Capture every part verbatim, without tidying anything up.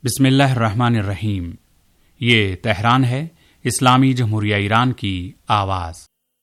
بسم اللہ الرحمن الرحیم۔ یہ تہران ہے، اسلامی جمہوریہ ایران کی آواز۔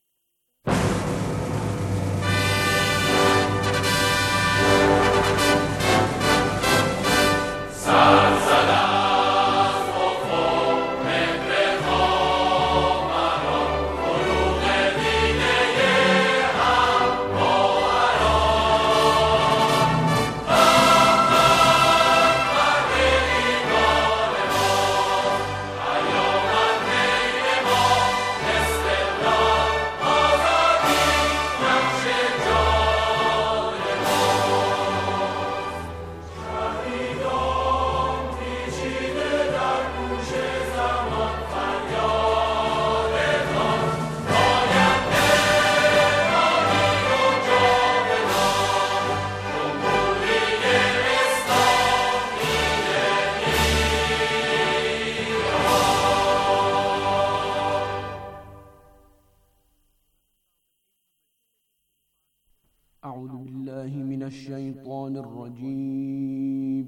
اعوذ باللہ من الشیطان الرجیم،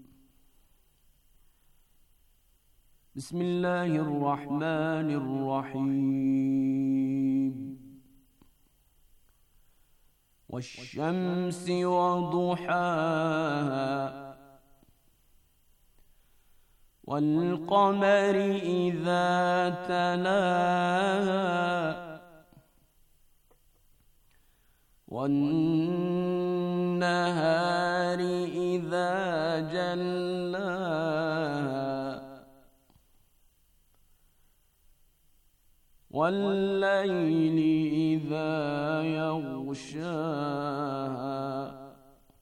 بسم اللہ الرحمن الرحیم، والشمس وضحاها والقمر اذا تلاها والنهار إذا جلاها والليل إذا يغشاها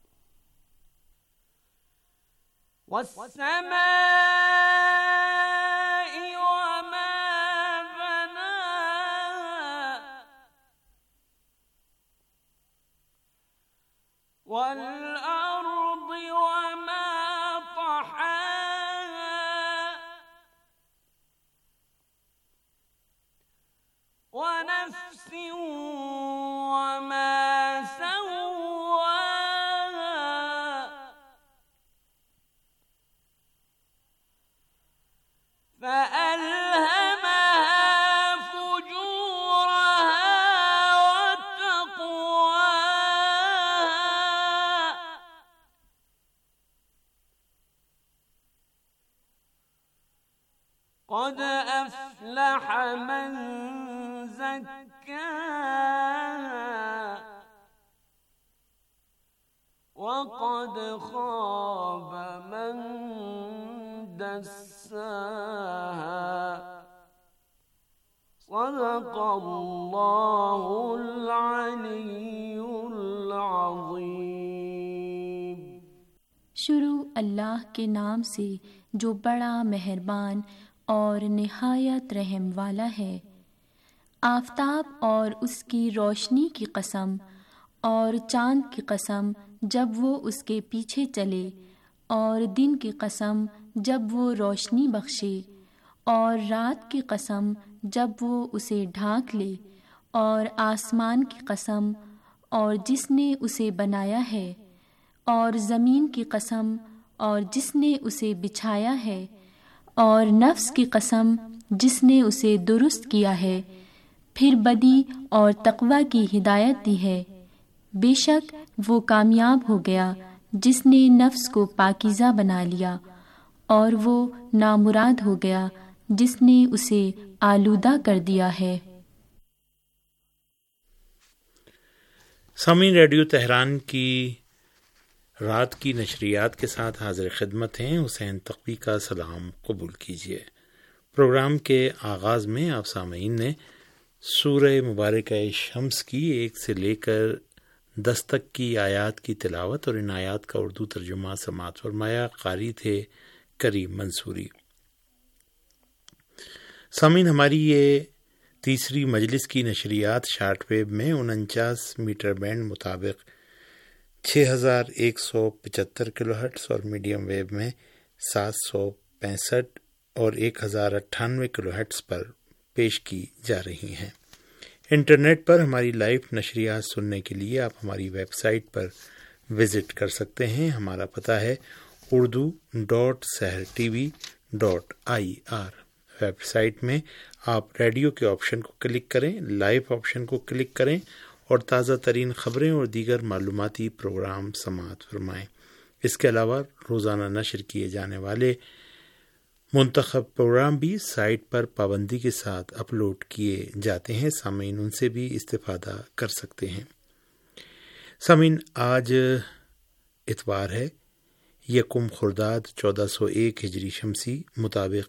والسماء وما بناها والأرض وما طحاها ونفس وما سواها فألهمها فجورها وتقواها قد أفلح من زكاها وقد خاب من دساها صدق اللہ العلی العظیم۔ شروع اللہ کے نام سے جو بڑا مہربان اور نہایت رحم والا ہے۔ آفتاب اور اس کی روشنی کی قسم، اور چاند کی قسم جب وہ اس کے پیچھے چلے، اور دن کی قسم جب وہ روشنی بخشے، اور رات کی قسم جب وہ اسے ڈھانک لے، اور آسمان کی قسم اور جس نے اسے بنایا ہے، اور زمین کی قسم اور جس نے اسے بچھایا ہے، اور نفس کی قسم جس نے اسے درست کیا ہے، پھر بدی اور تقوی کی ہدایت دی ہے۔ بے شک وہ کامیاب ہو گیا جس نے نفس کو پاکیزہ بنا لیا، اور وہ نامراد ہو گیا جس نے اسے آلودہ کر دیا ہے۔ سامعین، ریڈیو تہران کی رات کی نشریات کے ساتھ حاضر خدمت ہیں۔ حسین تقوی کا سلام قبول کیجیے۔ پروگرام کے آغاز میں آپ سامعین نے سورہ مبارکہ شمس کی ایک سے لے کر دس تک کی آیات کی تلاوت اور ان آیات کا اردو ترجمہ سماعت فرمایا۔ قاری تھے کریم منصوری۔ سامعین، ہماری یہ تیسری مجلس کی نشریات شارٹ ویو میں انچاس میٹر بینڈ مطابق چھ ہزار ایک سو پچہتر کلو ہرٹس اور میڈیم ویو میں سات سو پینسٹھ اور ایک ہزار اٹھانوے کلو ہرٹس پر پیش کی جا رہی ہیں۔ انٹرنیٹ پر ہماری لائیو نشریات سننے کے لیے آپ ہماری ویب سائٹ پر وزٹ کر سکتے ہیں۔ ہمارا پتہ ہے Urdu dot Sahar T V dot I R website میں آپ ریڈیو کے آپشن کو کلک کریں، لائیو آپشن کو کلک کریں اور تازہ ترین خبریں اور دیگر معلوماتی پروگرام سماعت فرمائیں۔ اس کے علاوہ روزانہ نشر کیے جانے والے منتخب پروگرام بھی سائٹ پر پابندی کے ساتھ اپلوڈ کیے جاتے ہیں، سامعین ان سے بھی استفادہ کر سکتے ہیں۔ سامعین، آج اتوار ہے، یکم خرداد چودہ سو ایک ہجری شمسی مطابق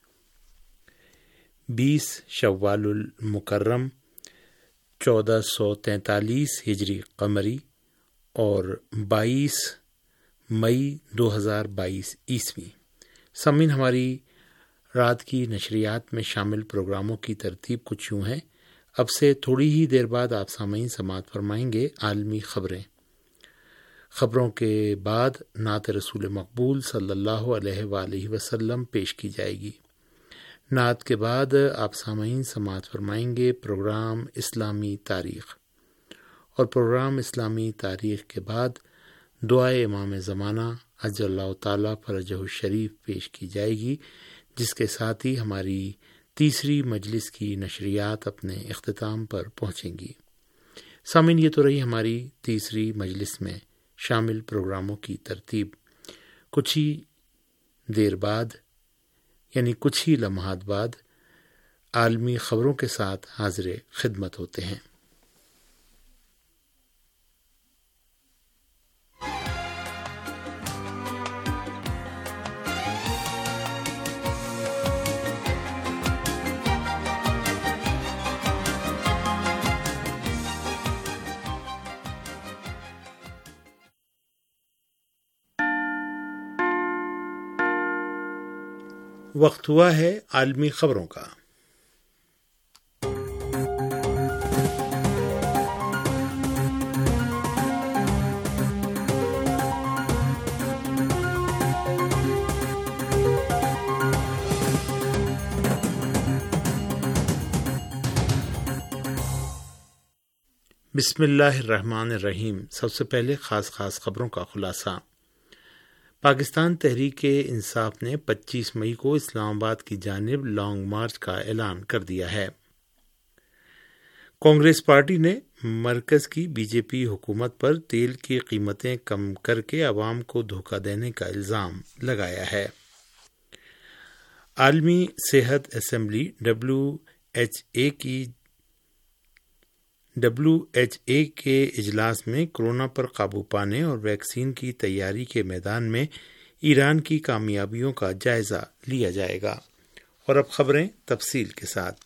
بیس شوال المکرم چودہ سو تینتالیس ہجری قمری اور بائیس مئی دو ہزار بائیس عیسوی۔ سامعین، ہماری رات کی نشریات میں شامل پروگراموں کی ترتیب کچھ یوں ہے۔ اب سے تھوڑی ہی دیر بعد آپ سامعین سماعت فرمائیں گے عالمی خبریں۔ خبروں کے بعد نعت رسول مقبول صلی اللہ علیہ وآلہ وسلم پیش کی جائے گی۔ نعت کے بعد آپ سامعین سماعت فرمائیں گے پروگرام اسلامی تاریخ، اور پروگرام اسلامی تاریخ کے بعد دعائے امام زمانہ عجل اللہ تعالیٰ فرجہ الشریف پیش کی جائے گی، جس کے ساتھ ہی ہماری تیسری مجلس کی نشریات اپنے اختتام پر پہنچیں گی۔ سامعین، یہ تو رہی ہماری تیسری مجلس میں شامل پروگراموں کی ترتیب۔ کچھ ہی دیر بعد یعنی کچھ ہی لمحات بعد عالمی خبروں کے ساتھ حاضر خدمت ہوتے ہیں۔ وقت ہوا ہے عالمی خبروں کا۔ بسم اللہ الرحمن الرحیم۔ سب سے پہلے خاص خاص خبروں کا خلاصہ۔ پاکستان تحریک انصاف نے پچیس مئی کو اسلام آباد کی جانب لانگ مارچ کا اعلان کر دیا ہے۔ کانگریس پارٹی نے مرکز کی بی جے پی حکومت پر تیل کی قیمتیں کم کر کے عوام کو دھوکہ دینے کا الزام لگایا ہے۔ عالمی صحت اسمبلی ڈبلیو ایچ اے کی ڈبلیو ایچ اے کے اجلاس میں کورونا پر قابو پانے اور ویکسین کی تیاری کے میدان میں ایران کی کامیابیوں کا جائزہ لیا جائے گا۔ اور اب خبریں تفصیل کے ساتھ۔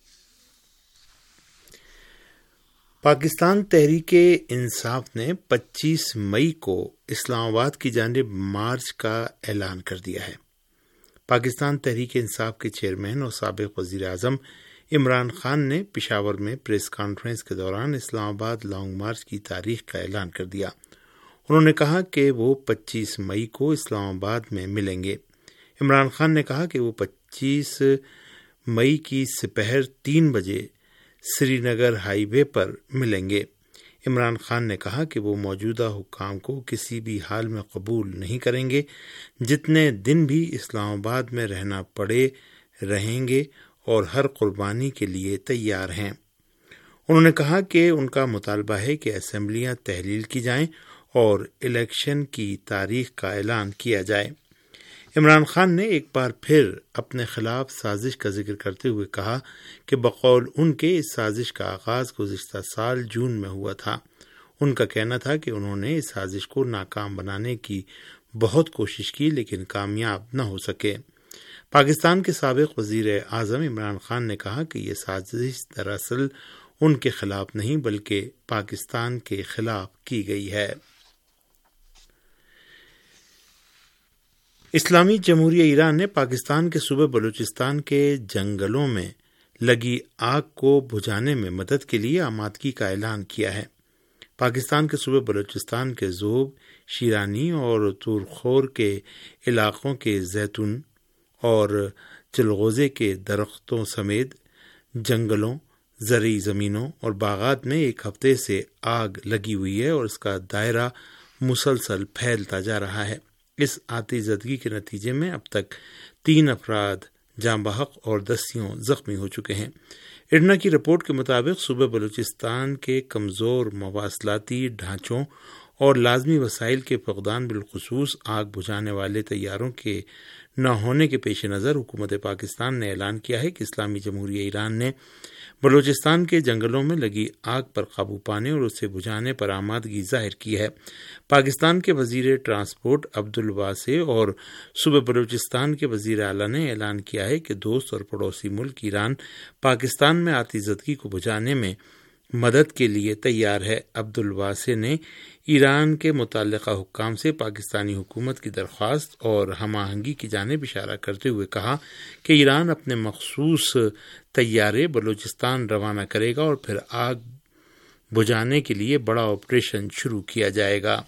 پاکستان تحریک انصاف نے پچیس مئی کو اسلام آباد کی جانب مارچ کا اعلان کر دیا ہے۔ پاکستان تحریک انصاف کے چیئرمین اور سابق وزیر اعظم عمران خان نے پشاور میں پریس کانفرنس کے دوران اسلام آباد لانگ مارچ کی تاریخ کا اعلان کر دیا۔ انہوں نے کہا کہ وہ پچیس مئی کو اسلام آباد میں ملیں گے۔ عمران خان نے کہا کہ وہ پچیس مئی کی سپہر تین بجے سری نگر ہائی وے پر ملیں گے۔ عمران خان نے کہا کہ وہ موجودہ حکام کو کسی بھی حال میں قبول نہیں کریں گے، جتنے دن بھی اسلام آباد میں رہنا پڑے رہیں گے اور ہر قربانی کے لیے تیار ہیں۔ انہوں نے کہا کہ ان کا مطالبہ ہے کہ اسمبلیاں تحلیل کی جائیں اور الیکشن کی تاریخ کا اعلان کیا جائے۔ عمران خان نے ایک بار پھر اپنے خلاف سازش کا ذکر کرتے ہوئے کہا کہ بقول ان کے اس سازش کا آغاز گزشتہ سال جون میں ہوا تھا۔ ان کا کہنا تھا کہ انہوں نے اس سازش کو ناکام بنانے کی بہت کوشش کی لیکن کامیاب نہ ہو سکے۔ پاکستان کے سابق وزیر اعظم عمران خان نے کہا کہ یہ سازش دراصل ان کے خلاف نہیں بلکہ پاکستان کے خلاف کی گئی ہے۔ اسلامی جمہوریہ ایران نے پاکستان کے صوبے بلوچستان کے جنگلوں میں لگی آگ کو بجھانے میں مدد کے لیے آمادگی کا اعلان کیا ہے۔ پاکستان کے صوبے بلوچستان کے ذوب، شیرانی اور تورخور کے علاقوں کے زیتون اور چلغوزے کے درختوں سمیت جنگلوں، زرعی زمینوں اور باغات میں ایک ہفتے سے آگ لگی ہوئی ہے اور اس کا دائرہ مسلسل پھیلتا جا رہا ہے۔ اس آتی زدگی کے نتیجے میں اب تک تین افراد جاں بحق اور دسیوں زخمی ہو چکے ہیں۔ ارنا کی رپورٹ کے مطابق صوبہ بلوچستان کے کمزور مواصلاتی ڈھانچوں اور لازمی وسائل کے فقدان بالخصوص آگ بجھانے والے طیاروں کے نہ ہونے کے پیش نظر حکومت پاکستان نے اعلان کیا ہے کہ اسلامی جمہوریہ ایران نے بلوچستان کے جنگلوں میں لگی آگ پر قابو پانے اور اسے بجھانے پر آمادگی ظاہر کی ہے۔ پاکستان کے وزیر ٹرانسپورٹ عبدالواسع اور صوبہ بلوچستان کے وزیر اعلیٰ نے اعلان کیا ہے کہ دوست اور پڑوسی ملک ایران پاکستان میں آتی زدگی کو بجھانے میں مدد کے لیے تیار ہے۔ عبدالواسع نے ایران کے متعلقہ حکام سے پاکستانی حکومت کی درخواست اور ہم آہنگی کی جانب اشارہ کرتے ہوئے کہا کہ ایران اپنے مخصوص طیارے بلوچستان روانہ کرے گا اور پھر آگ بجھانے کے لیے بڑا آپریشن شروع کیا جائے گا۔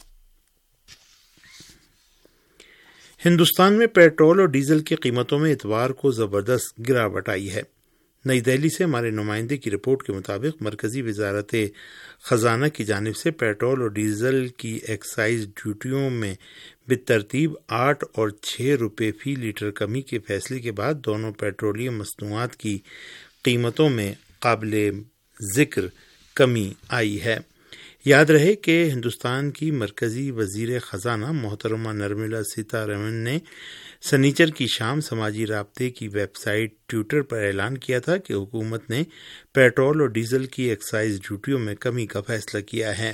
ہندوستان میں پیٹرول اور ڈیزل کی قیمتوں میں اتوار کو زبردست گراوٹ آئی ہے۔ نئی دہلی سے ہمارے نمائندے کی رپورٹ کے مطابق مرکزی وزارت خزانہ کی جانب سے پیٹرول اور ڈیزل کی ایکسائز ڈیوٹیوں میں بالترتیب آٹھ اور چھ روپے فی لیٹر کمی کے فیصلے کے بعد دونوں پیٹرولیم مصنوعات کی قیمتوں میں قابل ذکر کمی آئی ہے۔ یاد رہے کہ ہندوستان کی مرکزی وزیر خزانہ محترمہ نرملا سیتارمن نے سنیچر کی شام سماجی رابطے کی ویب سائٹ ٹویٹر پر اعلان کیا تھا کہ حکومت نے پیٹرول اور ڈیزل کی ایکسائز ڈیوٹیوں میں کمی کا فیصلہ کیا ہے۔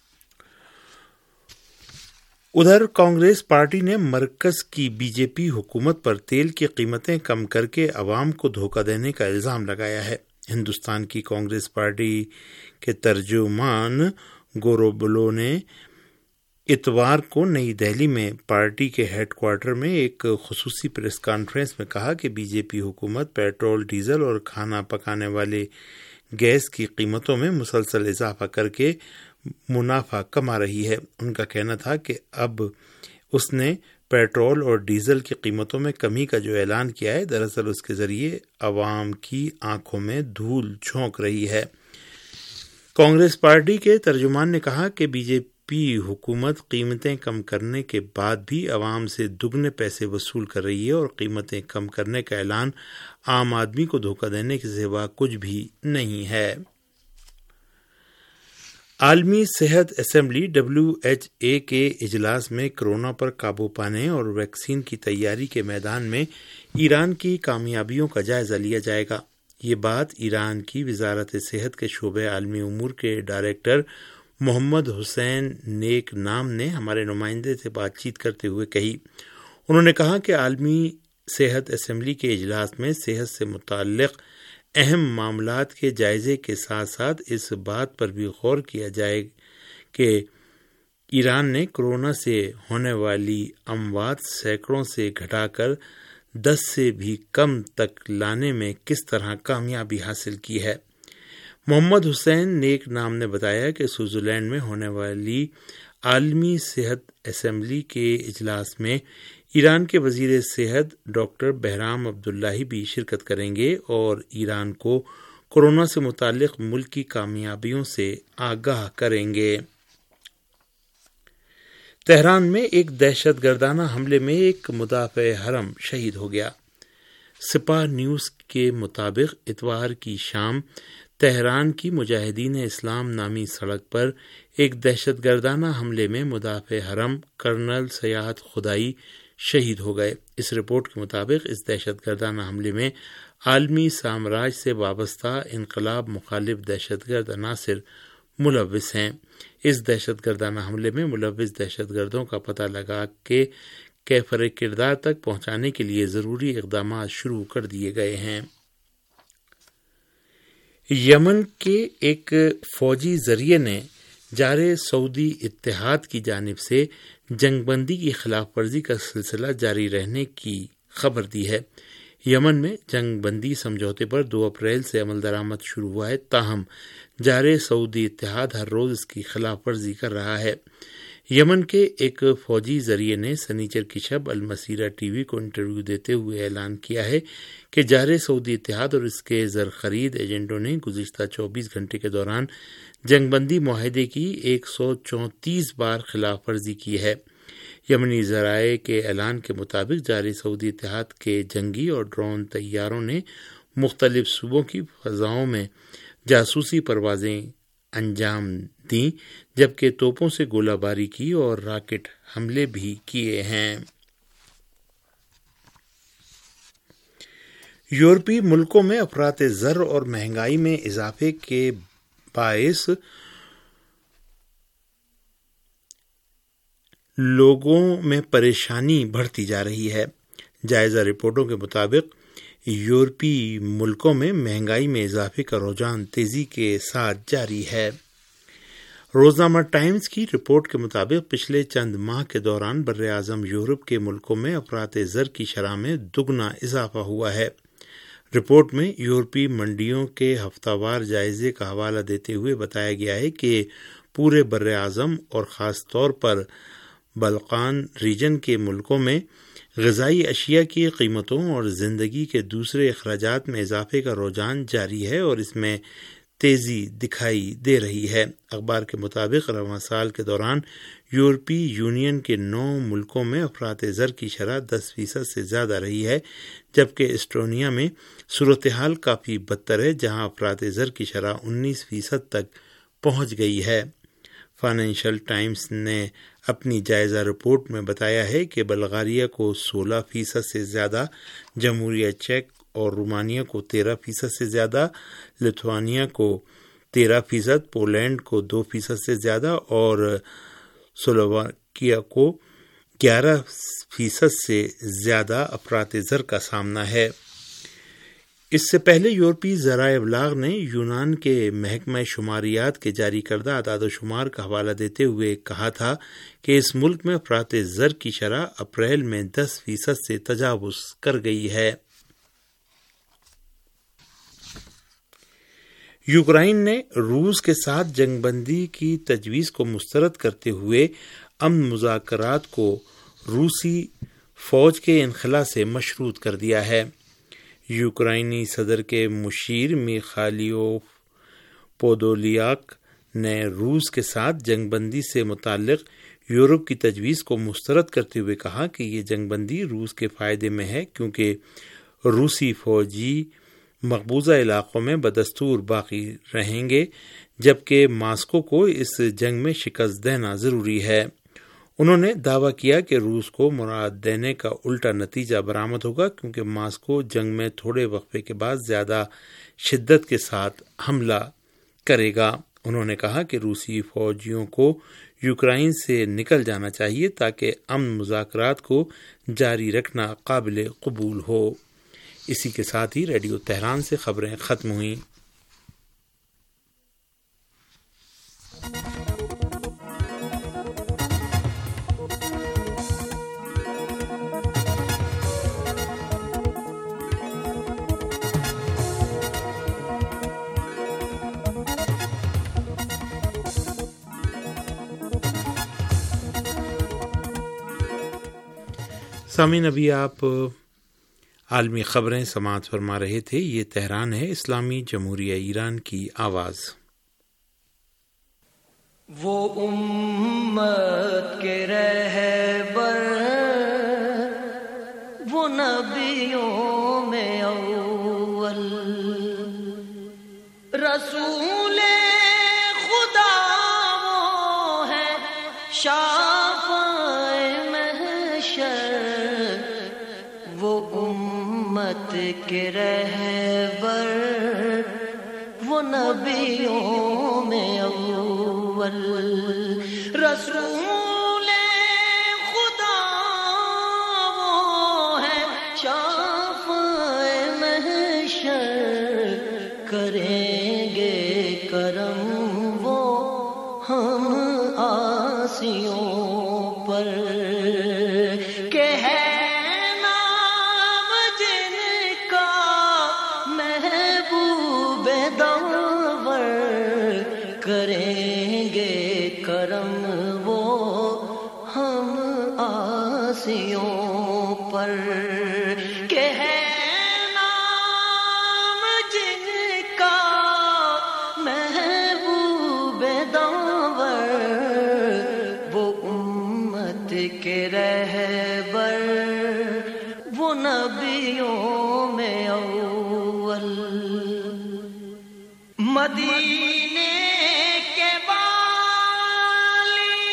ادھر کانگریس پارٹی نے مرکز کی بی جے پی حکومت پر تیل کی قیمتیں کم کر کے عوام کو دھوکہ دینے کا الزام لگایا ہے۔ ہندوستان کی کانگریس پارٹی کے ترجمان گوروبلو نے اتوار کو نئی دہلی میں پارٹی کے ہیڈ کوارٹر میں ایک خصوصی پریس کانفرنس میں کہا کہ بی جے پی حکومت پیٹرول، ڈیزل اور کھانا پکانے والے گیس کی قیمتوں میں مسلسل اضافہ کر کے منافع کما رہی ہے۔ ان کا کہنا تھا کہ اب اس نے پیٹرول اور ڈیزل کی قیمتوں میں کمی کا جو اعلان کیا ہے دراصل اس کے ذریعے عوام کی آنکھوں میں دھول جھونک رہی ہے۔ کانگریس پارٹی کے ترجمان نے کہا کہ بی جے پی حکومت قیمتیں کم کرنے کے بعد بھی عوام سے دگنے پیسے وصول کر رہی ہے اور قیمتیں کم کرنے کا اعلان عام آدمی کو دھوکہ دینے کے سوا کچھ بھی نہیں ہے۔ عالمی صحت اسمبلی ڈبلیو ایچ اے کے اجلاس میں کرونا پر قابو پانے اور ویکسین کی تیاری کے میدان میں ایران کی کامیابیوں کا جائزہ لیا جائے گا۔ یہ بات ایران کی وزارت صحت کے شعبہ عالمی امور کے ڈائریکٹر محمد حسین نیک نام نے ہمارے نمائندے سے بات چیت کرتے ہوئے کہی۔ انہوں نے کہا کہ عالمی صحت اسمبلی کے اجلاس میں صحت سے متعلق اہم معاملات کے جائزے کے ساتھ ساتھ اس بات پر بھی غور کیا جائے کہ ایران نے کرونا سے ہونے والی اموات سینکڑوں سے گھٹا کر دس سے بھی کم تک لانے میں کس طرح کامیابی حاصل کی ہے۔ محمد حسین نیک نام نے بتایا کہ سوئٹزرلینڈ میں ہونے والی عالمی صحت اسمبلی کے اجلاس میں ایران کے وزیر صحت ڈاکٹر بہرام عبداللہی بھی شرکت کریں گے اور ایران کو کورونا سے متعلق ملک کی کامیابیوں سے آگاہ کریں گے۔ تہران میں ایک دہشت گردانہ حملے میں ایک مدافع حرم شہید ہو گیا۔ سپاہ نیوز کے مطابق اتوار کی شام تہران کی مجاہدین اسلام نامی سڑک پر ایک دہشت گردانہ حملے میں مدافع حرم کرنل سیاد خدائی شہید ہو گئے۔ اس رپورٹ کے مطابق اس دہشت گردانہ حملے میں عالمی سامراج سے وابستہ انقلاب مخالف دہشت گرد عناصر ملوث ہیں۔ اس دہشت گردانہ حملے میں ملوث دہشت گردوں کا پتہ لگا کے کیفر کردار تک پہنچانے کے لیے ضروری اقدامات شروع کر دیے گئے ہیں۔ یمن کے ایک فوجی ذریعے نے جارے سعودی اتحاد کی جانب سے جنگ بندی کی خلاف ورزی کا سلسلہ جاری رہنے کی خبر دی ہے۔ یمن میں جنگ بندی سمجھوتے پر دو اپریل سے عمل درآمد شروع ہوا ہے، تاہم جارے سعودی اتحاد ہر روز اس کی خلاف ورزی کر رہا ہے۔ یمن کے ایک فوجی ذریعے نے سنیچر کی شب المسیرہ ٹی وی کو انٹرویو دیتے ہوئے اعلان کیا ہے کہ جارے سعودی اتحاد اور اس کے زر خرید ایجنٹوں نے گزشتہ چوبیس گھنٹے کے دوران جنگ بندی معاہدے کی ایک سو چونتیس بار خلاف ورزی کی ہے۔ یمنی ذرائع کے اعلان کے مطابق جاری سعودی اتحاد کے جنگی اور ڈرون طیاروں نے مختلف صوبوں کی فضاؤں میں جاسوسی پروازیں انجام دیں، جبکہ توپوں سے گولہ باری کی اور راکٹ حملے بھی کیے ہیں۔ یورپی ملکوں میں افراط زر اور مہنگائی میں اضافے کے باعث لوگوں میں پریشانی بڑھتی جا رہی ہے۔ جائزہ رپورٹوں کے مطابق یورپی ملکوں میں مہنگائی میں اضافے کا رجحان تیزی کے ساتھ جاری ہے۔ روزنامہ ٹائمز کی رپورٹ کے مطابق پچھلے چند ماہ کے دوران بر اعظم یورپ کے ملکوں میں افراط زر کی شرح میں دگنا اضافہ ہوا ہے۔ رپورٹ میں یورپی منڈیوں کے ہفتہ وار جائزے کا حوالہ دیتے ہوئے بتایا گیا ہے کہ پورے بر اعظم اور خاص طور پر بلقان ریجن کے ملکوں میں غذائی اشیاء کی قیمتوں اور زندگی کے دوسرے اخراجات میں اضافے کا رجحان جاری ہے اور اس میں تیزی دکھائی دے رہی ہے۔ اخبار کے مطابق رواں سال کے دوران یورپی یونین کے نو ملکوں میں افراط زر کی شرح دس فیصد سے زیادہ رہی ہے، جبکہ اسٹونیا میں صورتحال کافی بدتر ہے، جہاں افراط زر کی شرح انیس فیصد تک پہنچ گئی ہے۔ فائنینشل ٹائمز نے اپنی جائزہ رپورٹ میں بتایا ہے کہ بلغاریہ کو سولہ فیصد سے زیادہ، جمہوریہ چیک اور رومانیہ کو تیرہ فیصد سے زیادہ، لتھوانیا کو تیرہ فیصد، پولینڈ کو دو فیصد سے زیادہ اور سلوواکیہ کو گیارہ فیصد سے زیادہ افراط زر کا سامنا ہے۔ اس سے پہلے یورپی ذرائع ابلاغ نے یونان کے محکمہ شماریات کے جاری کردہ اعداد و شمار کا حوالہ دیتے ہوئے کہا تھا کہ اس ملک میں افراط زر کی شرح اپریل میں دس فیصد سے تجاوز کر گئی ہے۔ یوکرائن نے روس کے ساتھ جنگ بندی کی تجویز کو مسترد کرتے ہوئے امن مذاکرات کو روسی فوج کے انخلا سے مشروط کر دیا ہے۔ یوکرائنی صدر کے مشیر میخائیل پودولیاک نے روس کے ساتھ جنگ بندی سے متعلق یورپ کی تجویز کو مسترد کرتے ہوئے کہا کہ یہ جنگ بندی روس کے فائدے میں ہے، کیونکہ روسی فوجی مقبوضہ علاقوں میں بدستور باقی رہیں گے، جبکہ ماسکو کو اس جنگ میں شکست دینا ضروری ہے۔ انہوں نے دعویٰ کیا کہ روس کو مراد دینے کا الٹا نتیجہ برآمد ہوگا، کیونکہ ماسکو جنگ میں تھوڑے وقفے کے بعد زیادہ شدت کے ساتھ حملہ کرے گا۔ انہوں نے کہا کہ روسی فوجیوں کو یوکرائن سے نکل جانا چاہیے تاکہ امن مذاکرات کو جاری رکھنا قابل قبول ہو۔ اسی کے ساتھ ہی ریڈیو تہران سے خبریں ختم ہوئیں۔ سامعین، ابھی آپ عالمی خبریں سماعت فرما رہے تھے۔ یہ تہران ہے، اسلامی جمہوریہ ایران کی آواز۔ وہ امت کے رہبر، وہ نبیوں میں اول، رسول خدا وہ ہے شافع محشر، وہ امت کے رہبر، وہ نبیوں میں اول، رسول خدا وہ ہے شافع محشر، کریں گے کرم وہ ہم عاصیوں پر، کہ ہے کریں گے کرم وہ ہم عاصیوں پر، کہ ہے نام جن کا محبوب داور، وہ امت کے رہبر وہ نبیوں میں اول، مدینے کے والی،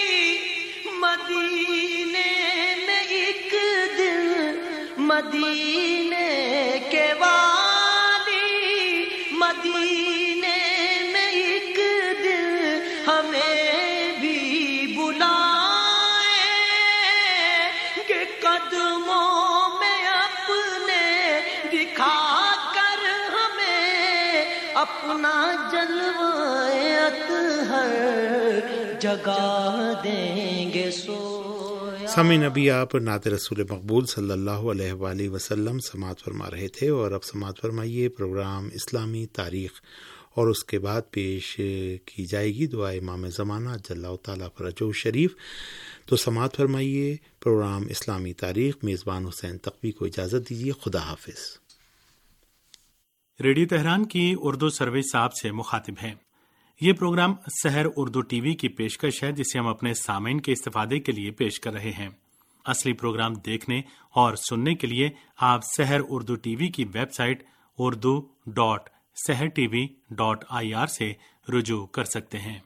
مدینے میں ایک دن، مدینے کے والی، مدینے میں ایک دن ہمیں بھی بلائیں کہ قدموں میں اپنے دکھا کر ہمیں اپنا جلوہ اطہر جگا دیں گے سویا۔ سامعین، ابھی آپ نعت رسول مقبول صلی اللہ علیہ وآلہ وسلم سماعت فرما رہے تھے، اور اب سماعت فرمائیے پروگرام اسلامی تاریخ، اور اس کے بعد پیش کی جائے گی دعا امام زمانہ جل اللہ تعالیٰ فرجہ شریف۔ تو سماعت فرمائیے پروگرام اسلامی تاریخ۔ میزبان حسین تقوی کو اجازت دیجیے، خدا حافظ۔ ریڈیو تہران کی اردو سروس آپ سے مخاطب ہیں۔ یہ programme Sahar Urdu T V کی پیشکش ہے، جسے ہم اپنے سامعین کے استفادے کے لیے پیش کر رہے ہیں۔ اصلی پروگرام دیکھنے اور سننے کے لیے آپ سحر اردو ٹی وی کی website Urdu dot Sahar T V dot I R سے رجوع کر سکتے ہیں۔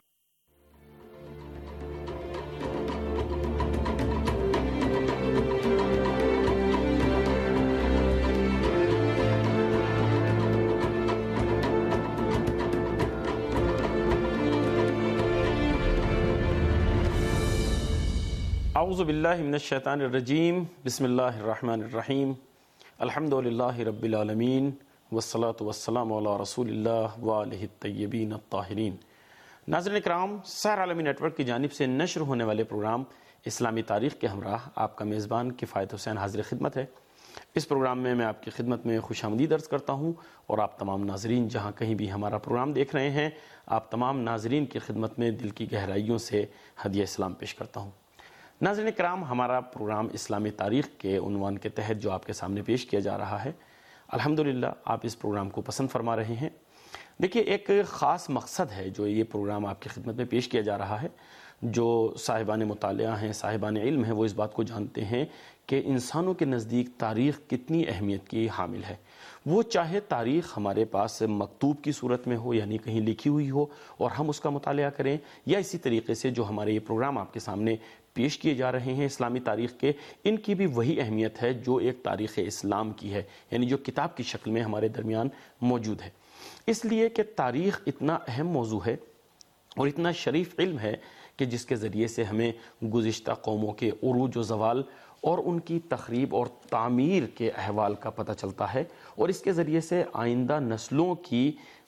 اعوذ باللہ من الشیطان الرجیم، بسم اللہ الرحمن الرحیم، الحمد للہ رب العالمین، والصلاة والسلام علی رسول اللہ وآلہ الطیبین الطاہرین۔ ناظرین اکرام، سحر عالمی نیٹ ورک کی جانب سے نشر ہونے والے پروگرام اسلامی تاریخ کے ہمراہ آپ کا میزبان کفایت حسین حاضر خدمت ہے۔ اس پروگرام میں میں آپ کی خدمت میں خوش آمدید عرض کرتا ہوں، اور آپ تمام ناظرین جہاں کہیں بھی ہمارا پروگرام دیکھ رہے ہیں، آپ تمام ناظرین کی خدمت میں دل کی گہرائیوں سے ہدیہ اسلام پیش کرتا ہوں۔ ناظرین کرام، ہمارا پروگرام اسلامی تاریخ کے عنوان کے تحت جو آپ کے سامنے پیش کیا جا رہا ہے، الحمدللہ آپ اس پروگرام کو پسند فرما رہے ہیں۔ دیکھیے، ایک خاص مقصد ہے جو یہ پروگرام آپ کی خدمت میں پیش کیا جا رہا ہے۔ جو صاحبان مطالعہ ہیں، صاحبان علم ہیں، وہ اس بات کو جانتے ہیں کہ انسانوں کے نزدیک تاریخ کتنی اہمیت کی حامل ہے۔ وہ چاہے تاریخ ہمارے پاس مکتوب کی صورت میں ہو، یعنی کہیں لکھی ہوئی ہو اور ہم اس کا مطالعہ کریں، یا اسی طریقے سے جو ہمارے یہ پروگرام آپ کے سامنے پیش کیے جا رہے ہیں اسلامی تاریخ کے، ان کی بھی وہی اہمیت ہے جو ایک تاریخ اسلام کی ہے، یعنی جو کتاب کی شکل میں ہمارے درمیان موجود ہے۔ اس لیے کہ تاریخ اتنا اہم موضوع ہے اور اتنا شریف علم ہے کہ جس کے ذریعے سے ہمیں گزشتہ قوموں کے عروج و زوال اور ان کی تخریب اور تعمیر کے احوال کا پتہ چلتا ہے، اور اس کے ذریعے سے آئندہ نسلوں کی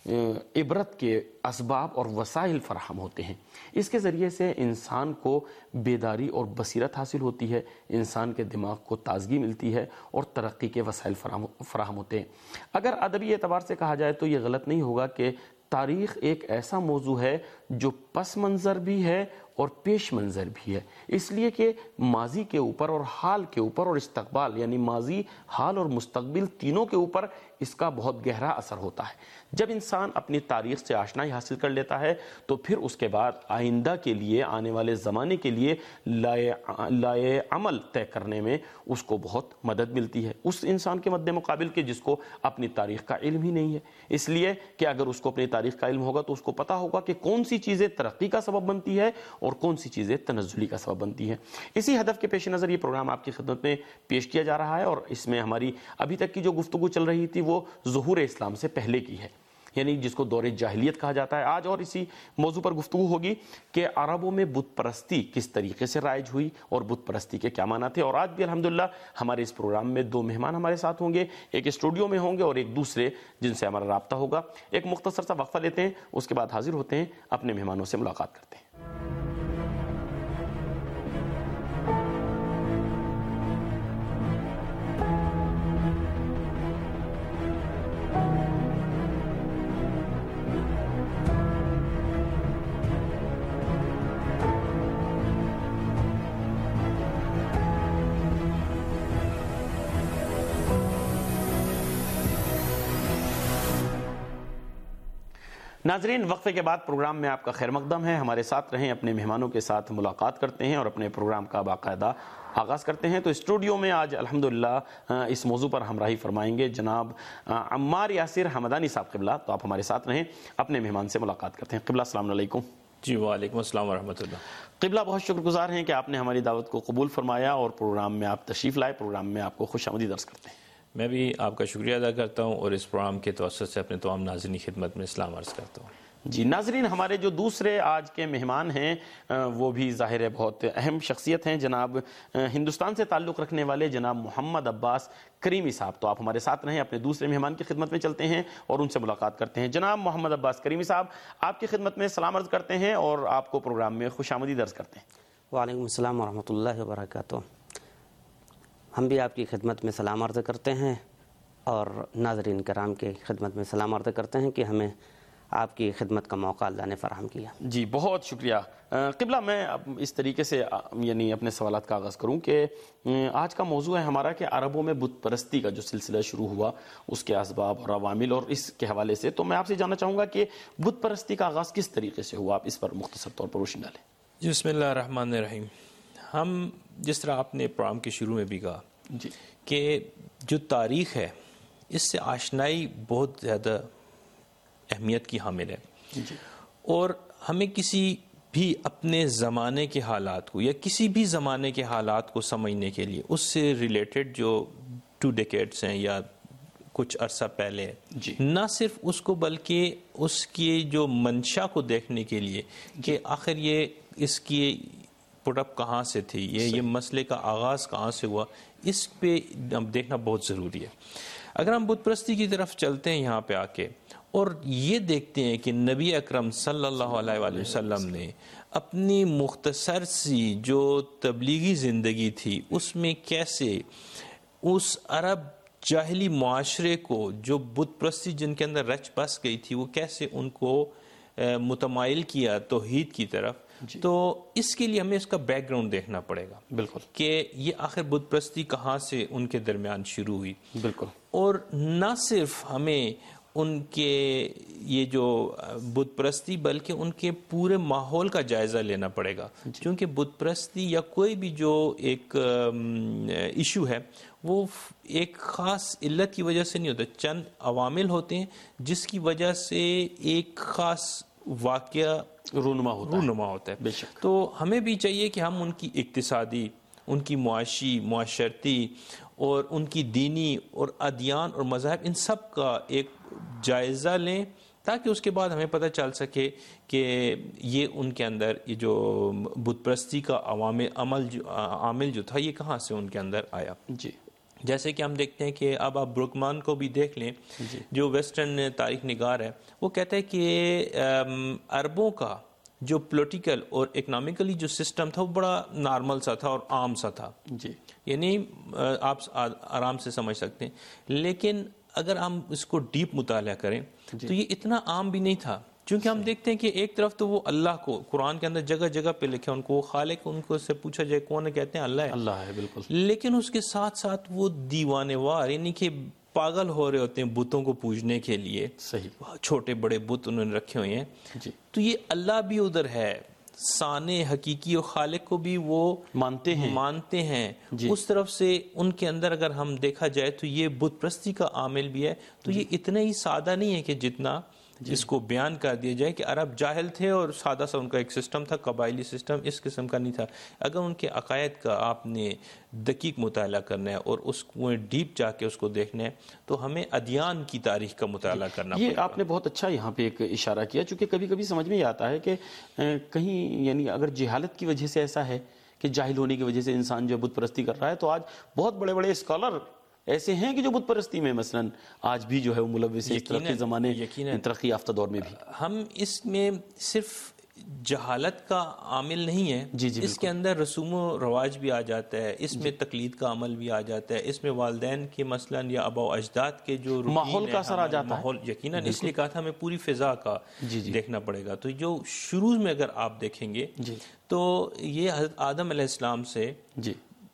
عبرت کے اسباب اور وسائل فراہم ہوتے ہیں۔ اس کے ذریعے سے انسان کو بیداری اور بصیرت حاصل ہوتی ہے، انسان کے دماغ کو تازگی ملتی ہے اور ترقی کے وسائل فراہم ہوتے ہیں۔ اگر ادبی اعتبار سے کہا جائے تو یہ غلط نہیں ہوگا کہ تاریخ ایک ایسا موضوع ہے جو پس منظر بھی ہے اور پیش منظر بھی ہے، اس لیے کہ ماضی کے اوپر اور حال کے اوپر اور استقبال، یعنی ماضی، حال اور مستقبل تینوں کے اوپر اس کا بہت گہرا اثر ہوتا ہے۔ جب انسان اپنی تاریخ سے آشنائی حاصل کر لیتا ہے تو پھر اس کے بعد آئندہ کے لیے، آنے والے زمانے کے لیے لائے عمل طے کرنے میں اس کو بہت مدد ملتی ہے، اس انسان کے مد مقابل کے جس کو اپنی تاریخ کا علم ہی نہیں ہے۔ اس لیے کہ اگر اس کو اپنی تاریخ کا علم ہوگا تو اس کو پتہ ہوگا کہ کون سی چیزیں ترقی کا سبب بنتی ہے اور کون سی چیزیں تنزلی کا سبب بنتی ہیں۔ اسی ہدف کے پیش نظر یہ پروگرام آپ کی خدمت میں پیش کیا جا رہا ہے، اور اس میں ہماری ابھی تک کی جو گفتگو چل رہی تھی وہ ظہور اسلام سے پہلے کی ہے، یعنی جس کو دور جاہلیت کہا جاتا ہے۔ آج اور اسی موضوع پر گفتگو ہوگی کہ عربوں میں بت پرستی کس طریقے سے رائج ہوئی اور بت پرستی کے کیا معنی تھے۔ اور آج بھی الحمدللہ ہمارے اس پروگرام میں دو مہمان ہمارے ساتھ ہوں گے، ایک اسٹوڈیو میں ہوں گے اور ایک دوسرے جن سے ہمارا رابطہ ہوگا۔ ایک مختصر سا وقفہ لیتے ہیں، اس کے بعد حاضر ہوتے ہیں، اپنے مہمانوں سے ملاقات کرتے ہیں۔ ناظرین، وقفے کے بعد پروگرام میں آپ کا خیر مقدم ہے. ہمارے ساتھ رہیں، اپنے مہمانوں کے ساتھ ملاقات کرتے ہیں اور اپنے پروگرام کا باقاعدہ آغاز کرتے ہیں. تو اسٹوڈیو میں آج الحمدللہ اس موضوع پر ہمراہی فرمائیں گے جناب عمار یاسر حمدانی صاحب قبلہ. تو آپ ہمارے ساتھ رہیں، اپنے مہمان سے ملاقات کرتے ہیں. قبلہ السلام علیکم. جی وعلیکم السلام ورحمۃ اللہ. قبلہ بہت شکر گزار ہیں کہ آپ نے ہماری دعوت کو قبول فرمایا اور پروگرام میں آپ تشریف لائے. پروگرام میں آپ کو خوش آمدید عرض کرتے ہیں. میں بھی آپ کا شکریہ ادا کرتا ہوں اور اس پروگرام کے توسط سے اپنے تمام ناظرین کی خدمت میں اسلام عرض کرتا ہوں. جی ناظرین، ہمارے جو دوسرے آج کے مہمان ہیں وہ بھی ظاہر ہے بہت اہم شخصیت ہیں. جناب ہندوستان سے تعلق رکھنے والے جناب محمد عباس کریمی صاحب. تو آپ ہمارے ساتھ رہیں، اپنے دوسرے مہمان کی خدمت میں چلتے ہیں اور ان سے ملاقات کرتے ہیں. جناب محمد عباس کریمی صاحب، آپ کی خدمت میں سلام عرض کرتے ہیں اور آپ کو پروگرام میں خوش آمدید عرض کرتے ہیں. وعلیکم السلام ورحمۃ اللہ وبرکاتہ. ہم بھی آپ کی خدمت میں سلام عرض کرتے ہیں اور ناظرین کرام کے خدمت میں سلام عرض کرتے ہیں کہ ہمیں آپ کی خدمت کا موقع اللہ نے فراہم کیا. جی بہت شکریہ. قبلہ، میں اب اس طریقے سے یعنی اپنے سوالات کا آغاز کروں کہ آج کا موضوع ہے ہمارا کہ عربوں میں بت پرستی کا جو سلسلہ شروع ہوا، اس کے اسباب اور عوامل اور اس کے حوالے سے تو میں آپ سے جاننا چاہوں گا کہ بت پرستی کا آغاز کس طریقے سے ہوا. آپ اس پر مختصر طور پر روشنی ڈالیں. جی بسم اللہ الرحمن الرحیم. ہم جس طرح آپ نے پروگرام کے شروع میں بھی کہا جی کہ جو تاریخ ہے اس سے آشنائی بہت زیادہ اہمیت کی حامل ہے جی. اور ہمیں کسی بھی اپنے زمانے کے حالات کو یا کسی بھی زمانے کے حالات کو سمجھنے کے لیے اس سے ریلیٹڈ جو ٹو ڈیکیڈز ہیں یا کچھ عرصہ پہلے جی. نہ صرف اس کو بلکہ اس کی جو منشا کو دیکھنے کے لیے کہ آخر یہ اس کی پٹ اپ کہاں سے تھی، یہ یہ مسئلے کا آغاز کہاں سے ہوا، اس پہ دیکھنا بہت ضروری ہے. اگر ہم بت پرستی کی طرف چلتے ہیں یہاں پہ آ کے اور یہ دیکھتے ہیں کہ نبی اکرم صلی اللہ علیہ وآلہ وسلم نے اپنی مختصر سی جو تبلیغی زندگی تھی اس میں کیسے اس عرب جاہلی معاشرے کو جو بت پرستی جن کے اندر رچ بس گئی تھی وہ کیسے ان کو متمائل کیا توحید کی طرف. جی. تو اس کے لیے ہمیں اس کا بیک گراؤنڈ دیکھنا پڑے گا. بالکل. کہ یہ آخر بت پرستی کہاں سے ان کے درمیان شروع ہوئی. بالکل. اور نہ صرف ہمیں ان کے یہ جو بت پرستی بلکہ ان کے پورے ماحول کا جائزہ لینا پڑے گا. کیونکہ بت پرستی یا کوئی بھی جو ایک ایشو ہے وہ ایک خاص علت کی وجہ سے نہیں ہوتا، چند عوامل ہوتے ہیں جس کی وجہ سے ایک خاص واقعہ رونما ہوتا رونما ہوتا ہے. بے شک. تو ہمیں بھی چاہیے کہ ہم ان کی اقتصادی، ان کی معاشی، معاشرتی اور ان کی دینی اور ادیان اور مذاہب ان سب کا ایک جائزہ لیں تاکہ اس کے بعد ہمیں پتہ چل سکے کہ یہ ان کے اندر یہ جو بت پرستی کا عوامل عمل جو عامل جو تھا یہ کہاں سے ان کے اندر آیا. جی. جیسے کہ ہم دیکھتے ہیں کہ اب آپ بروکمان کو بھی دیکھ لیں جی. جو ویسٹرن تاریخ نگار ہے، وہ کہتا ہے کہ عربوں کا جو پولیٹیکل اور اکنامکلی جو سسٹم تھا وہ بڑا نارمل سا تھا اور عام سا تھا. جی. یعنی آپ آرام سے سمجھ سکتے ہیں. لیکن اگر ہم اس کو ڈیپ مطالعہ کریں جی. تو یہ اتنا عام بھی نہیں تھا. چونکہ ہم دیکھتے ہیں کہ ایک طرف تو وہ اللہ کو قرآن کے اندر جگہ جگہ پہ لکھے ان کو خالق، ان کو سے پوچھا جائے کون ہے، کہتے ہیں اللہ ہے. اللہ ہے. بالکل. لیکن اس کے ساتھ ساتھ وہ دیوانے وار یعنی کہ پاگل ہو رہے ہوتے ہیں بتوں کو پوجنے کے لیے. صحیح. چھوٹے بڑے بت انہوں نے رکھے ہوئے ہیں. جی. تو یہ اللہ بھی ادھر ہے، ثانی حقیقی اور خالق کو بھی وہ مانتے ہیں مانتے ہیں. جی. اس طرف سے ان کے اندر اگر ہم دیکھا جائے تو یہ بت پرستی کا عامل بھی ہے. تو یہ اتنا ہی سادہ نہیں ہے کہ جتنا جی. اس کو بیان کر دیا جائے کہ عرب جاہل تھے اور سادہ سا ان کا ایک سسٹم تھا، قبائلی سسٹم، اس قسم کا نہیں تھا. اگر ان کے عقائد کا آپ نے دقیق مطالعہ کرنا ہے اور اس کو ڈیپ جا کے اس کو دیکھنا ہے تو ہمیں ادیان کی تاریخ کا مطالعہ کرنا پڑے گا. یہ آپ نے بہت اچھا یہاں پہ ایک اشارہ کیا، چونکہ کبھی کبھی سمجھ میں یہ آتا ہے کہ کہیں یعنی اگر جہالت کی وجہ سے ایسا ہے کہ جاہل ہونے کی وجہ سے انسان جو بت پرستی کر رہا ہے، تو آج بہت بڑے بڑے اسکالر ایسے ہیں کہ جو بت پرستی میں مثلاً آج بھی جو ہے وہ ملوث ہیں. ترقی زمانے ترقی یافتہ دور میں بھی ہم اس میں صرف جہالت کا عامل نہیں ہے. جی جی اس کے اندر رسوم و رواج بھی آ جاتا ہے، اس میں تقلید کا عمل بھی آ جاتا ہے، اس میں والدین کے مثلاً یا آبا و اجداد کے جو ماحول کا اثر آ جاتا ہے. ماحول یقیناً اس لیے کہا تھا ہمیں پوری فضا کا جی جی دیکھنا پڑے گا. تو جو شروع میں اگر آپ دیکھیں گے جی تو یہ حضرت آدم علیہ السلام سے جی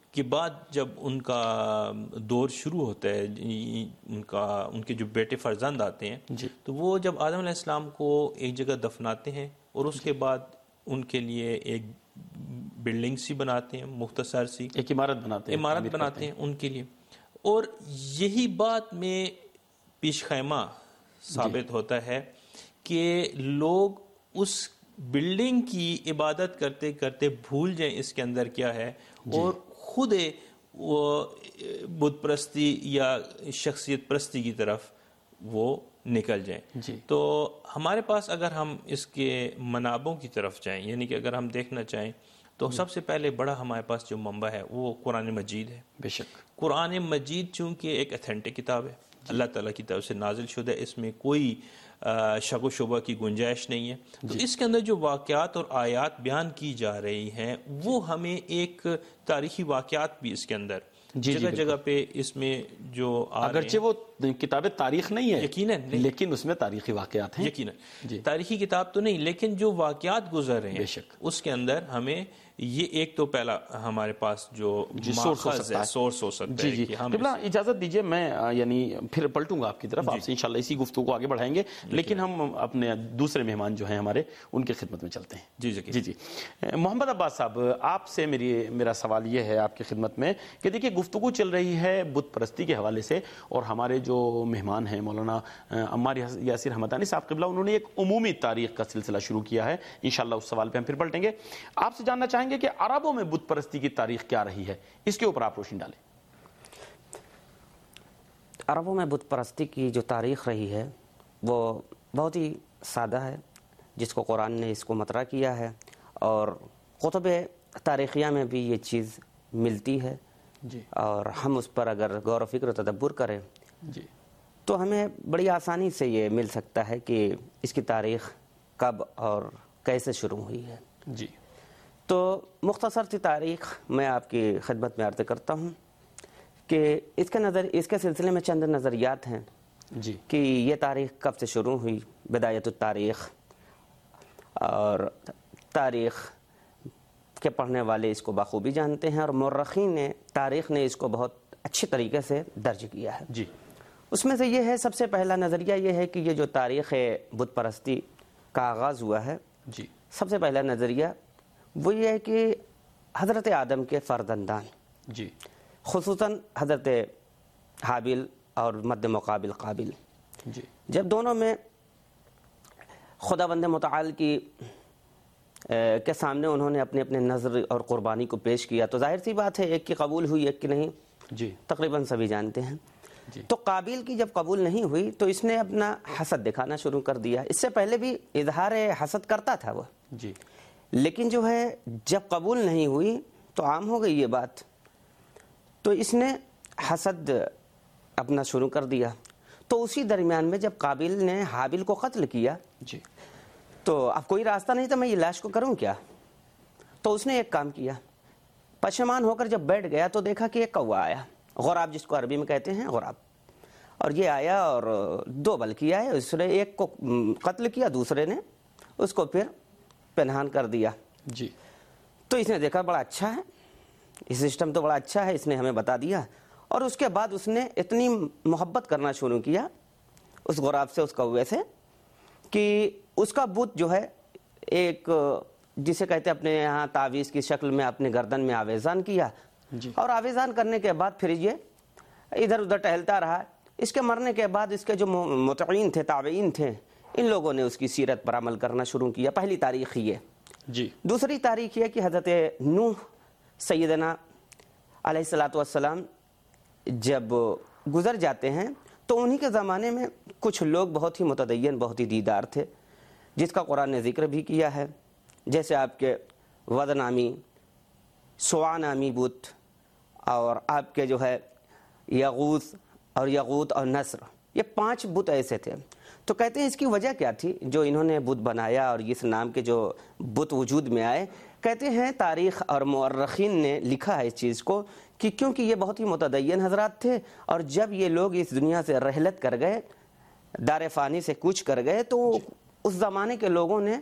کے بعد جب ان کا دور شروع ہوتا ہے، ان کا ان کے جو بیٹے فرزند آتے ہیں جی تو وہ جب آدم علیہ السلام کو ایک جگہ دفناتے ہیں اور اس کے بعد ان کے لیے ایک بلڈنگ سی بناتے ہیں، مختصر سی ایک عمارت بناتے ہیں عمارت بناتے ہیں ان کے لیے، اور یہی بات میں پیش خیمہ ثابت ہوتا ہے کہ لوگ اس بلڈنگ کی عبادت کرتے کرتے بھول جائیں اس کے اندر کیا ہے اور خود وہ بت پرستی یا شخصیت پرستی کی طرف وہ نکل جائیں. جی. تو ہمارے پاس اگر ہم اس کے منابعوں کی طرف جائیں، یعنی کہ اگر ہم دیکھنا چاہیں تو سب سے پہلے بڑا ہمارے پاس جو منبع ہے وہ قرآن مجید ہے. بے شک قرآن مجید چونکہ ایک اتھینٹک کتاب ہے، اللہ تعالیٰ کی طرف سے نازل شدہ، اس میں کوئی شک و شبہ کی گنجائش نہیں ہے. تو اس کے اندر جو واقعات اور آیات بیان کی جا رہی ہیں وہ ہمیں ایک تاریخی واقعات بھی اس کے اندر جی جگہ جگہ پہ اس میں جو اگرچہ وہ کتاب تاریخ نہیں ہے یقیناً، لیکن اس میں تاریخی واقعات ہیں. یقیناً تاریخی کتاب تو نہیں، لیکن جو واقعات گزر رہے ہیں بے شک اس کے اندر ہمیں یہ ایک تو پہلا ہمارے پاس جو سورس ہے سورس ہو سکتا ہے. جی جی قبلہ اجازت دیجیے میں یعنی پھر پلٹوں گا آپ کی طرف، آپ سے انشاءاللہ اسی گفتگو کو آگے بڑھائیں گے، لیکن ہم اپنے دوسرے مہمان جو ہیں ہمارے ان کی خدمت میں چلتے ہیں. جی جی جی محمد عباس صاحب، آپ سے میری میرا سوال یہ ہے آپ کی خدمت میں کہ دیکھیے گفتگو چل رہی ہے بت پرستی کے حوالے سے، اور ہمارے جو مہمان ہیں مولانا عمار یاسر حمدانی صاحب قبلہ، انہوں نے ایک عمومی تاریخ کا سلسلہ شروع کیا ہے. انشاءاللہ اس سوال پہ ہم پھر پلٹیں گے. آپ سے جاننا چاہیں گے کہ عربوں میں بت پرستی کی تاریخ کیا رہی ہے، اس کے اوپر آپ روشنی ڈالیں. عربوں میں بت پرستی کی جو تاریخ رہی ہے وہ بہت ہی سادہ ہے، جس کو قرآن نے اس کو مطرح کیا ہے اور کتب تاریخیہ میں بھی یہ چیز ملتی ہے. جی. اور ہم اس پر اگر غور و فکر و تدبر کریں جی تو ہمیں بڑی آسانی سے یہ مل سکتا ہے کہ اس کی تاریخ کب اور کیسے شروع ہوئی ہے. جی تو مختصر سی تاریخ میں آپ کی خدمت میں عرض کرتا ہوں کہ اس کے نظر اس کے سلسلے میں چند نظریات ہیں جی کہ یہ تاریخ کب سے شروع ہوئی. بدایت التاریخ اور تاریخ کے پڑھنے والے اس کو بخوبی جانتے ہیں، اور مورخین نے تاریخ نے اس کو بہت اچھے طریقے سے درج کیا ہے. جی اس میں سے یہ ہے، سب سے پہلا نظریہ یہ ہے کہ یہ جو تاریخ بت پرستی کا آغاز ہوا ہے، جی سب سے پہلا نظریہ وہ یہ ہے کہ حضرت آدم کے فرزندان، جی خصوصاً حضرت حابیل اور مد مقابل قابل، جی جب دونوں میں خدا بند متعال کی کے سامنے انہوں نے اپنے اپنے نظر اور قربانی کو پیش کیا تو ظاہر سی بات ہے ایک کی قبول ہوئی ایک کی نہیں، جی تقریباً سبھی جانتے ہیں. جی. تو قابیل کی جب قبول نہیں ہوئی تو اس نے اپنا حسد دکھانا شروع کر دیا. اس سے پہلے بھی اظہار حسد کرتا تھا وہ، جی لیکن جو ہے جب قبول نہیں ہوئی تو عام ہو گئی یہ بات، تو اس نے حسد اپنا شروع کر دیا. تو اسی درمیان میں جب قابیل نے حابیل کو قتل کیا جی تو اب کوئی راستہ نہیں تھا میں یہ لاش کو کروں کیا، تو اس نے ایک کام کیا، پشیمان ہو کر جب بیٹھ گیا تو دیکھا کہ ایک کوا آیا، غراب جس کو عربی میں کہتے ہیں غراب، اور یہ آیا اور دو بل کیا ہے، اس نے ایک کو قتل کیا، دوسرے نے اس کو پھر پنہان کر دیا. جی تو اس نے دیکھا بڑا اچھا ہے، یہ سسٹم تو بڑا اچھا ہے، اس نے ہمیں بتا دیا. اور اس کے بعد اس نے اتنی محبت کرنا شروع کیا اس غراب سے، اس کوے سے، کہ اس کا بت جو ہے ایک جسے کہتے ہیں اپنے یہاں تعویذ کی شکل میں اپنے گردن میں آویزان کیا. جی. اور آویزان کرنے کے بعد پھر یہ ادھر ادھر ٹہلتا رہا. اس کے مرنے کے بعد اس کے جو متعین تھے، تابعین تھے، ان لوگوں نے اس کی سیرت پر عمل کرنا شروع کیا. پہلی تاریخ یہ. جی دوسری تاریخ یہ کہ حضرت نوح سیدنا علیہ الصلاۃ والسلام جب گزر جاتے ہیں تو انہی کے زمانے میں کچھ لوگ بہت ہی متدین، بہت ہی دیدار تھے، جس کا قرآن نے ذکر بھی کیا ہے، جیسے آپ کے ود نامی، سوا نامی بت، اور آپ کے جو ہے یغوث اور یغوت اور نصر، یہ پانچ بت ایسے تھے. تو کہتے ہیں اس کی وجہ کیا تھی جو انہوں نے بت بنایا اور اس نام کے جو بت وجود میں آئے. کہتے ہیں تاریخ اور مورخین نے لکھا ہے اس چیز کو کہ کیونکہ یہ بہت ہی متدین حضرات تھے، اور جب یہ لوگ اس دنیا سے رحلت کر گئے، دار فانی سے کوچ کر گئے، تو اس زمانے کے لوگوں نے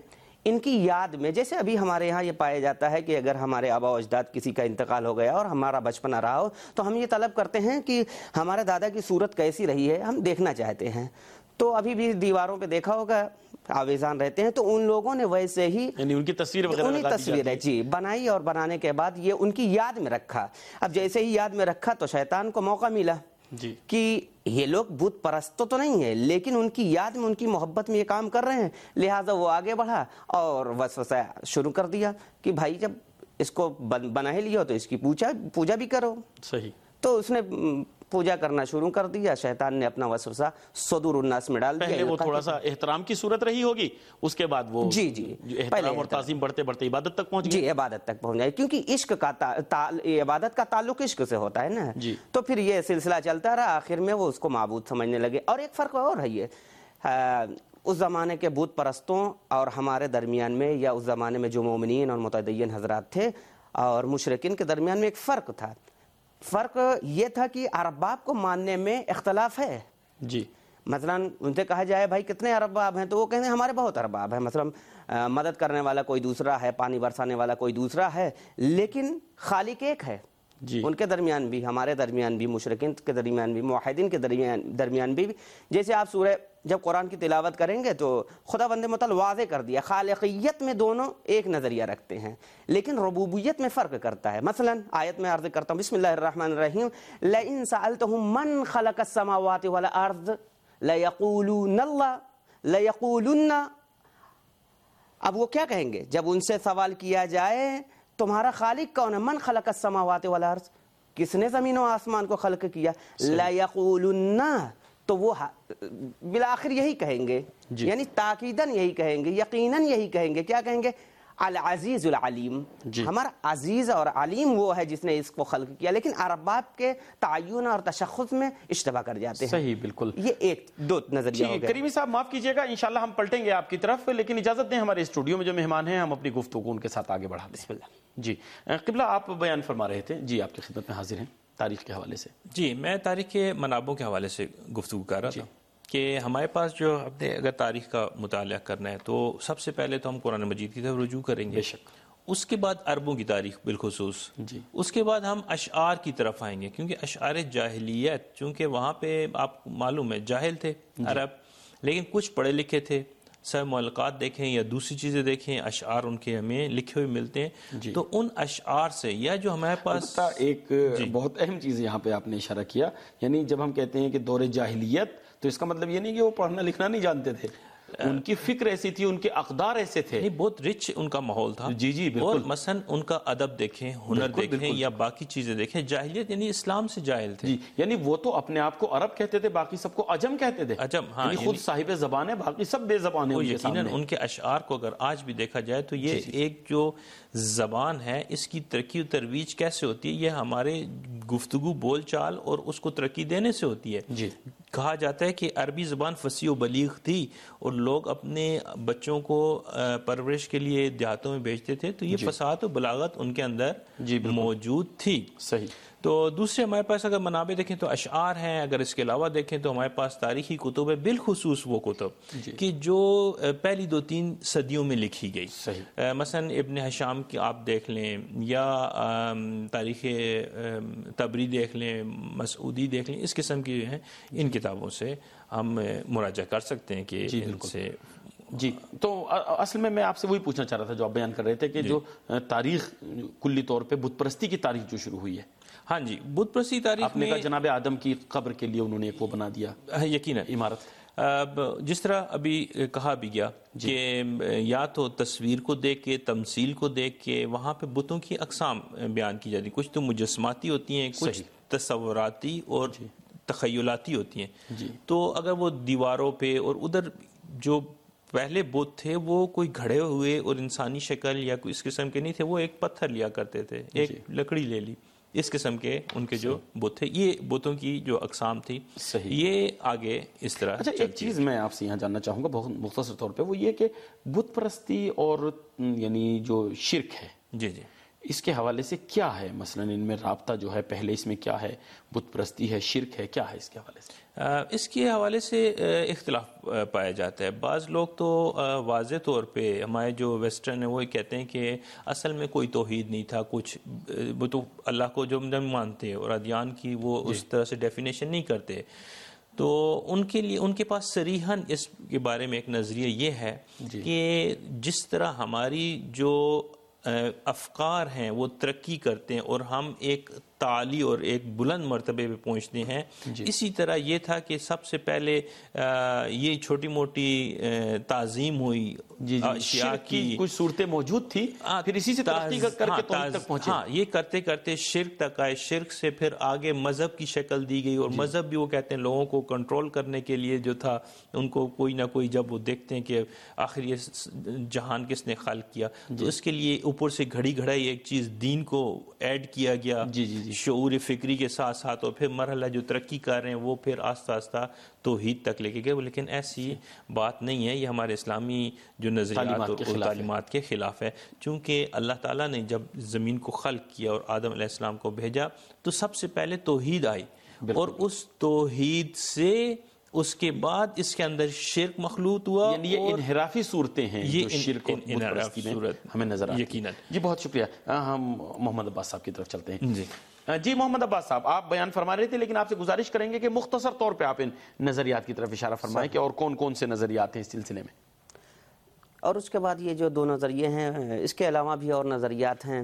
ان کی یاد میں، جیسے ابھی ہمارے یہاں یہ پایا جاتا ہے کہ اگر ہمارے آبا و اجداد کسی کا انتقال ہو گیا اور ہمارا بچپنا رہا ہو تو ہم یہ طلب کرتے ہیں کہ ہمارے دادا کی صورت کیسی رہی ہے، ہم دیکھنا چاہتے ہیں. تو ابھی بھی دیواروں پہ دیکھا ہوگا آویزان رہتے ہیں، تو ان لوگوں نے ویسے ہی یعنی ان کی تصویر وغیرہ انہی تصویر ہے جی بنائی اور بنانے کے بعد یہ ان کی یاد میں رکھا. اب جیسے ہی یاد میں رکھا تو شیطان کو موقع ملا جی کہ یہ لوگ بت پرست تو نہیں ہے لیکن ان کی یاد میں، ان کی محبت میں یہ کام کر رہے ہیں، لہٰذا وہ آگے بڑھا اور وسوسہ شروع کر دیا کہ بھائی جب اس کو بنا ہی لیا تو اس کی پوجا پوجا بھی کرو. صحیح. تو اس نے پوجا کرنا شروع کر دیا. شیطان نے اپنا وسوسہ صدور الناس میں ڈال دیا. پہلے وہ تھوڑا سا احترام کی صورت رہی ہوگی، اس کے بعد وہ جی جی احترام اور تعظیم بڑھتے بڑھتے عبادت تک پہنچ گئے. جی عبادت تک پہنچ گئے، کیونکہ عشق کا عبادت کا تعلق عشق سے ہوتا ہے نا. جی. تو پھر یہ سلسلہ چلتا رہا، آخر میں وہ اس کو معبود سمجھنے لگے. اور ایک فرق اور ہے، یہ اس زمانے کے بت پرستوں اور ہمارے درمیان میں، یا اس زمانے میں جو مومنین اور متدین حضرات تھے اور مشرکین کے درمیان میں ایک فرق تھا. فرق یہ تھا کہ ارباب کو ماننے میں اختلاف ہے. جی. مثلا ان سے کہا جائے بھائی کتنے ارباب ہیں تو وہ کہتے ہیں ہمارے بہت ارباب ہیں. مثلا مدد کرنے والا کوئی دوسرا ہے، پانی برسانے والا کوئی دوسرا ہے، لیکن خالق ایک ہے. جی. ان کے درمیان بھی، ہمارے درمیان بھی، مشرکین کے درمیان بھی، موحدین کے درمیان درمیان بھی. جیسے آپ سورہ جب قرآن کی تلاوت کریں گے تو خدا بند متعال واضح کر دیا خالقیت میں دونوں ایک نظریہ رکھتے ہیں لیکن ربوبیت میں فرق کرتا ہے. مثلا آیت میں عرض کرتا ہوں، بسم اللہ الرحمن الرحیم، لئن سألتهم من خلق السماوات والارض ليقولون اللہ ليقولن. اب وہ کیا کہیں گے جب ان سے سوال کیا جائے تمہارا خالق کون ہے؟ من خلق السماوات والارض، کس نے زمین و آسمان کو خلق کیا؟ ليقولن، تو وہ بالآخر یہی کہیں گے. جی. یعنی تاکیداً یہی کہیں گے، یقیناً یہی کہیں گے. کیا کہیں گے؟ العزیز العلیم. جی. ہمارا عزیز اور علیم وہ ہے جس نے اس کو خلق کیا. لیکن ارباب کے تعین اور تشخص میں اشتباہ کر جاتے ہیں. صحیح، بالکل. یہ ایک دو نظریہ ہو گیا. کریمی صاحب معاف کیجیے گا، انشاءاللہ ہم پلٹیں گے آپ کی طرف، لیکن اجازت دیں ہمارے اسٹوڈیو میں جو مہمان ہیں ہم اپنی گفتگو ان کے ساتھ آگے بڑھا دیں. بسم اللہ. جی قبلہ آپ بیان فرما رہے تھے، جی آپ کی خدمت میں حاضر ہیں تاریخ کے حوالے سے. جی میں تاریخ کے منابعوں کے حوالے سے گفتگو کر رہا تھا کہ ہمارے پاس جو اپنے اگر تاریخ کا مطالعہ کرنا ہے تو سب سے پہلے تو ہم قرآن مجید کی طرف رجوع کریں گے. بے شک. اس کے بعد عربوں کی تاریخ بالخصوص. جی. اس کے بعد ہم اشعار کی طرف آئیں گے، کیونکہ اشعار جاہلیت، چونکہ وہاں پہ آپ کو معلوم ہے جاہل تھے عرب، لیکن کچھ پڑھے لکھے تھے. سب معلقات دیکھیں یا دوسری چیزیں دیکھیں، اشعار ان کے ہمیں لکھے ہوئے ملتے ہیں. جی. تو ان اشعار سے یا جو ہمارے پاس ایک بہت اہم چیز یہاں پہ آپ نے اشارہ کیا، یعنی جب ہم کہتے ہیں کہ دور جاہلیت تو اس کا مطلب یہ نہیں کہ وہ پڑھنا لکھنا نہیں جانتے تھے، ان کی فکر ایسی تھی، ان کے اقدار ایسے تھے. نہیں، بہت رچ ان کا ماحول تھا. جی جی بالکل. اور مثلا ان کا ادب دیکھیں، ہنر بالکل دیکھیں بالکل. یا باقی چیزیں دیکھیں. جاہلیت یعنی اسلام سے جاہل تھے. جی یعنی وہ تو اپنے آپ کو عرب کہتے تھے، باقی سب کو عجم کہتے تھے. عجم، ہاں، یعنی خود صاحب زبان ہے، باقی سب بے زبان ہیں. یقیناً ان کے اشعار کو اگر آج بھی دیکھا جائے تو یہ ایک جو زبان ہے اس کی ترقی و ترویج کیسے ہوتی ہے، یہ ہمارے گفتگو بول چال اور اس کو ترقی دینے سے ہوتی ہے. جی. کہا جاتا ہے کہ عربی زبان فصیح و بلیغ تھی اور لوگ اپنے بچوں کو پرورش کے لیے دیہاتوں میں بھیجتے تھے، تو یہ فصاحت و بلاغت ان کے اندر جی موجود تھی. صحیح. تو دوسرے ہمارے پاس اگر منابع دیکھیں تو اشعار ہیں، اگر اس کے علاوہ دیکھیں تو ہمارے پاس تاریخی کتب ہے، بالخصوص وہ کتب جی. کہ جو پہلی دو تین صدیوں میں لکھی گئی. صحیح. مثلا ابن حشام کی آپ دیکھ لیں یا تاریخ طبری دیکھ لیں، مسعودی دیکھ لیں، اس قسم کی جو ہیں ان کتابوں سے ہم مراجعہ کر سکتے ہیں کہ جی ان سے. جی تو اصل میں میں آپ سے وہی پوچھنا چاہ رہا تھا جو آپ بیان کر رہے تھے کہ جو تاریخ کلی طور پہ بت پرستی کی تاریخ جو شروع ہوئی ہے. ہاں جی، بت پرستی تاریخ آپ نے کہا جناب آدم کی قبر کے لیے انہوں نے ایک وہ بنا دیا یقیناً عمارت. جس طرح ابھی کہا بھی گیا کہ یا تو تصویر کو دیکھ کے، تمثیل کو دیکھ کے وہاں پہ بتوں کی اقسام بیان کی جاتی. کچھ تو مجسماتی ہوتی ہیں، کچھ تصوراتی اور تخیلاتی ہوتی ہیں. جی. تو اگر وہ دیواروں پہ اور ادھر جو پہلے بت تھے وہ کوئی گھڑے ہوئے اور انسانی شکل یا کوئی اس قسم کے نہیں تھے، وہ ایک پتھر لیا کرتے تھے، ایک لکڑی لے لی، اس قسم کے ان کے جو بت تھے. یہ بتوں کی جو اقسام تھی. صحیح. یہ آگے اس طرح. اچھا ایک چیز میں آپ سے یہاں جاننا چاہوں گا بہت مختصر طور پہ، وہ یہ کہ بت پرستی اور یعنی جو شرک ہے، جی جی، اس کے حوالے سے کیا ہے مثلا ان میں رابطہ جو ہے پہلے اس میں کیا ہے، بت پرستی ہے، شرک ہے، کیا ہے اس کے حوالے سے؟ اس کے حوالے سے اختلاف پایا جاتا ہے. بعض لوگ تو واضح طور پہ ہمارے جو ویسٹرن ہیں وہ کہتے ہیں کہ اصل میں کوئی توحید نہیں تھا، کچھ وہ تو اللہ کو جو نہیں مانتے اور ادیان کی وہ اس طرح سے ڈیفینیشن نہیں کرتے. تو ان کے لیے ان کے پاس صریحاً اس کے بارے میں ایک نظریہ یہ ہے کہ جس طرح ہماری جو افکار ہیں وہ ترقی کرتے ہیں اور ہم ایک تعالی اور ایک بلند مرتبے پہ پہنچتے ہیں، جی. اسی طرح یہ تھا کہ سب سے پہلے یہ چھوٹی موٹی تعظیم ہوئی، جی جی اشیاء کی کچھ صورتیں موجود تھی، پھر اسی سے ترقی کر کے توحید تک پہنچے. ہاں، یہ کرتے کرتے شرک تک آئے، شرک سے پھر آگے مذہب کی شکل دی گئی، اور جی. مذہب بھی وہ کہتے ہیں لوگوں کو کنٹرول کرنے کے لیے جو تھا، ان کو کوئی نہ کوئی جب وہ دیکھتے ہیں کہ آخر یہ جہان کس نے خلق کیا، جی. تو اس کے لیے اوپر سے گھڑی گھڑائی ایک چیز دین کو ایڈ کیا گیا، جی جی شعور فکری کے ساتھ ساتھ، اور پھر مرحلہ جو ترقی کر رہے ہیں وہ پھر آہستہ آہستہ توحید تک لے کے گئے. لیکن ایسی بات نہیں ہے، یہ ہمارے اسلامی جو نظریات اور تعلیمات کے خلاف ہے. چونکہ اللہ تعالیٰ نے جب زمین کو خلق کیا اور آدم علیہ السلام کو بھیجا تو سب سے پہلے توحید آئی، اور اس توحید سے اس کے بعد اس کے اندر شرک مخلوط ہوا. یعنی یہ انحرافی صورتیں ہیں جو شرک اور بت پرستی میں ہمیں نظر آتی ہیں. یقیناً. جی بہت شکریہ. ہم محمد عباس صاحب کی طرف چلتے ہیں. جی جی محمد عباس صاحب، آپ بیان فرما رہے تھے، لیکن آپ سے گزارش کریں گے کہ مختصر طور پہ آپ ان نظریات کی طرف اشارہ فرمائیں کہ اور کون کون سے نظریات ہیں اس سلسلے میں. اور اس کے بعد یہ جو دو نظریے ہیں، اس کے علاوہ بھی اور نظریات ہیں